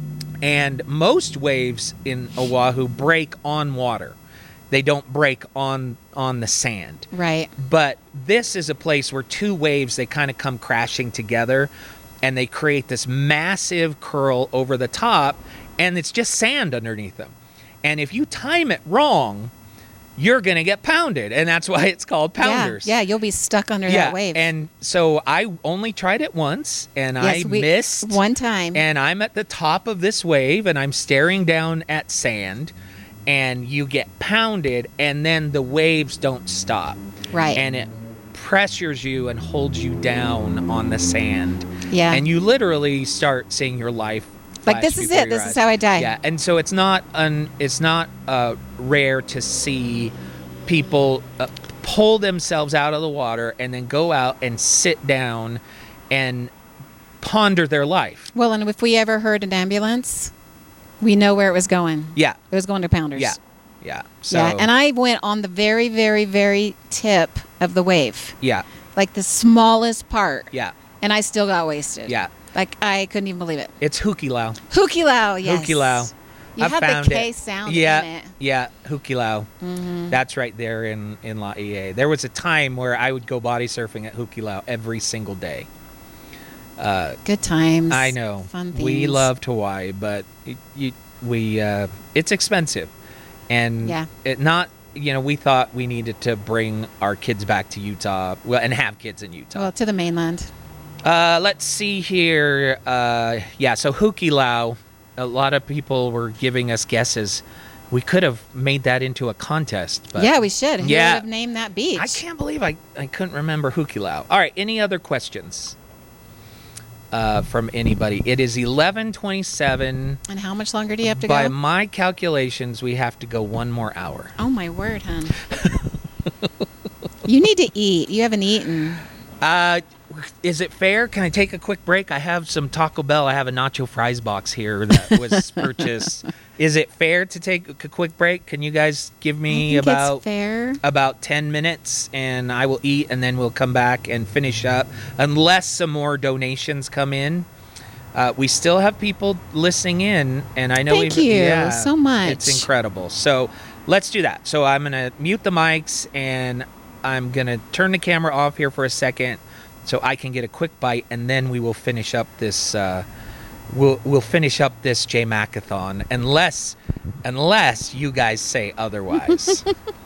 and most waves in Oahu break on water. They don't break on on the sand. Right. But this is a place where two waves, they kind of come crashing together and they create this massive curl over the top, and it's just sand underneath them. And if you time it wrong, you're going to get pounded, and that's why it's called Pounders. Yeah, yeah, you'll be stuck under Yeah, that wave. and so I only tried it once, and yes, I we, missed. one time. And I'm at the top of this wave, and I'm staring down at sand, and you get pounded, and then the waves don't stop. Right. And it pressures you and holds you down on the sand. Yeah. And you literally start seeing your life Like, flash this is before it. your This is eyes. how I die. Yeah. And so it's not un, it's not uh, rare to see people uh, pull themselves out of the water and then go out and sit down and ponder their life. Well, and if we ever heard an ambulance, we know where it was going. Yeah. It was going to Pounders. Yeah. Yeah. So, yeah, and I went on the very, very, very tip of the wave, yeah. like the smallest part, Yeah. and I still got wasted. Yeah. Like, I couldn't even believe it. It's Hukilau. Hukilau, yes. Hukilau. You I had found the K it. sound yeah, in it. Yeah, Hukilau. Mm-hmm. That's right there in, in Laie. There was a time where I would go body surfing at Hukilau every single day. Uh, Good times. I know. Fun things. We loved Hawaii, but it, you, we uh, it's expensive. And Yeah. it not, you know, we thought we needed to bring our kids back to Utah well, and have kids in Utah. Well, to the mainland. Uh, let's see here. Uh, yeah, so Hukilau, a lot of people were giving us guesses. We could have made that into a contest. But Yeah, we should. Who Yeah. would have named that beach? I can't believe I, I couldn't remember Hukilau. All right, any other questions uh, from anybody? It is eleven twenty-seven. And how much longer do you have to By go? my calculations, we have to go one more hour. Oh, my word, hon. You need to eat. You haven't eaten. Uh, is it fair? Can I take a quick break? I have some Taco Bell. I have a nacho fries box here that was purchased. Is it fair to take a quick break? Can you guys give I me think about it's fair. about ten minutes, and I will eat, and then we'll come back and finish up, unless some more donations come in. Uh, we still have people listening in, and I know Thank we've, you yeah, so much. It's incredible. So let's do that. So I'm gonna mute the mics, and I'm gonna turn the camera off here for a second, so I can get a quick bite, and then we will finish up this. Uh, we'll we'll finish up this J Macathon, unless unless you guys say otherwise.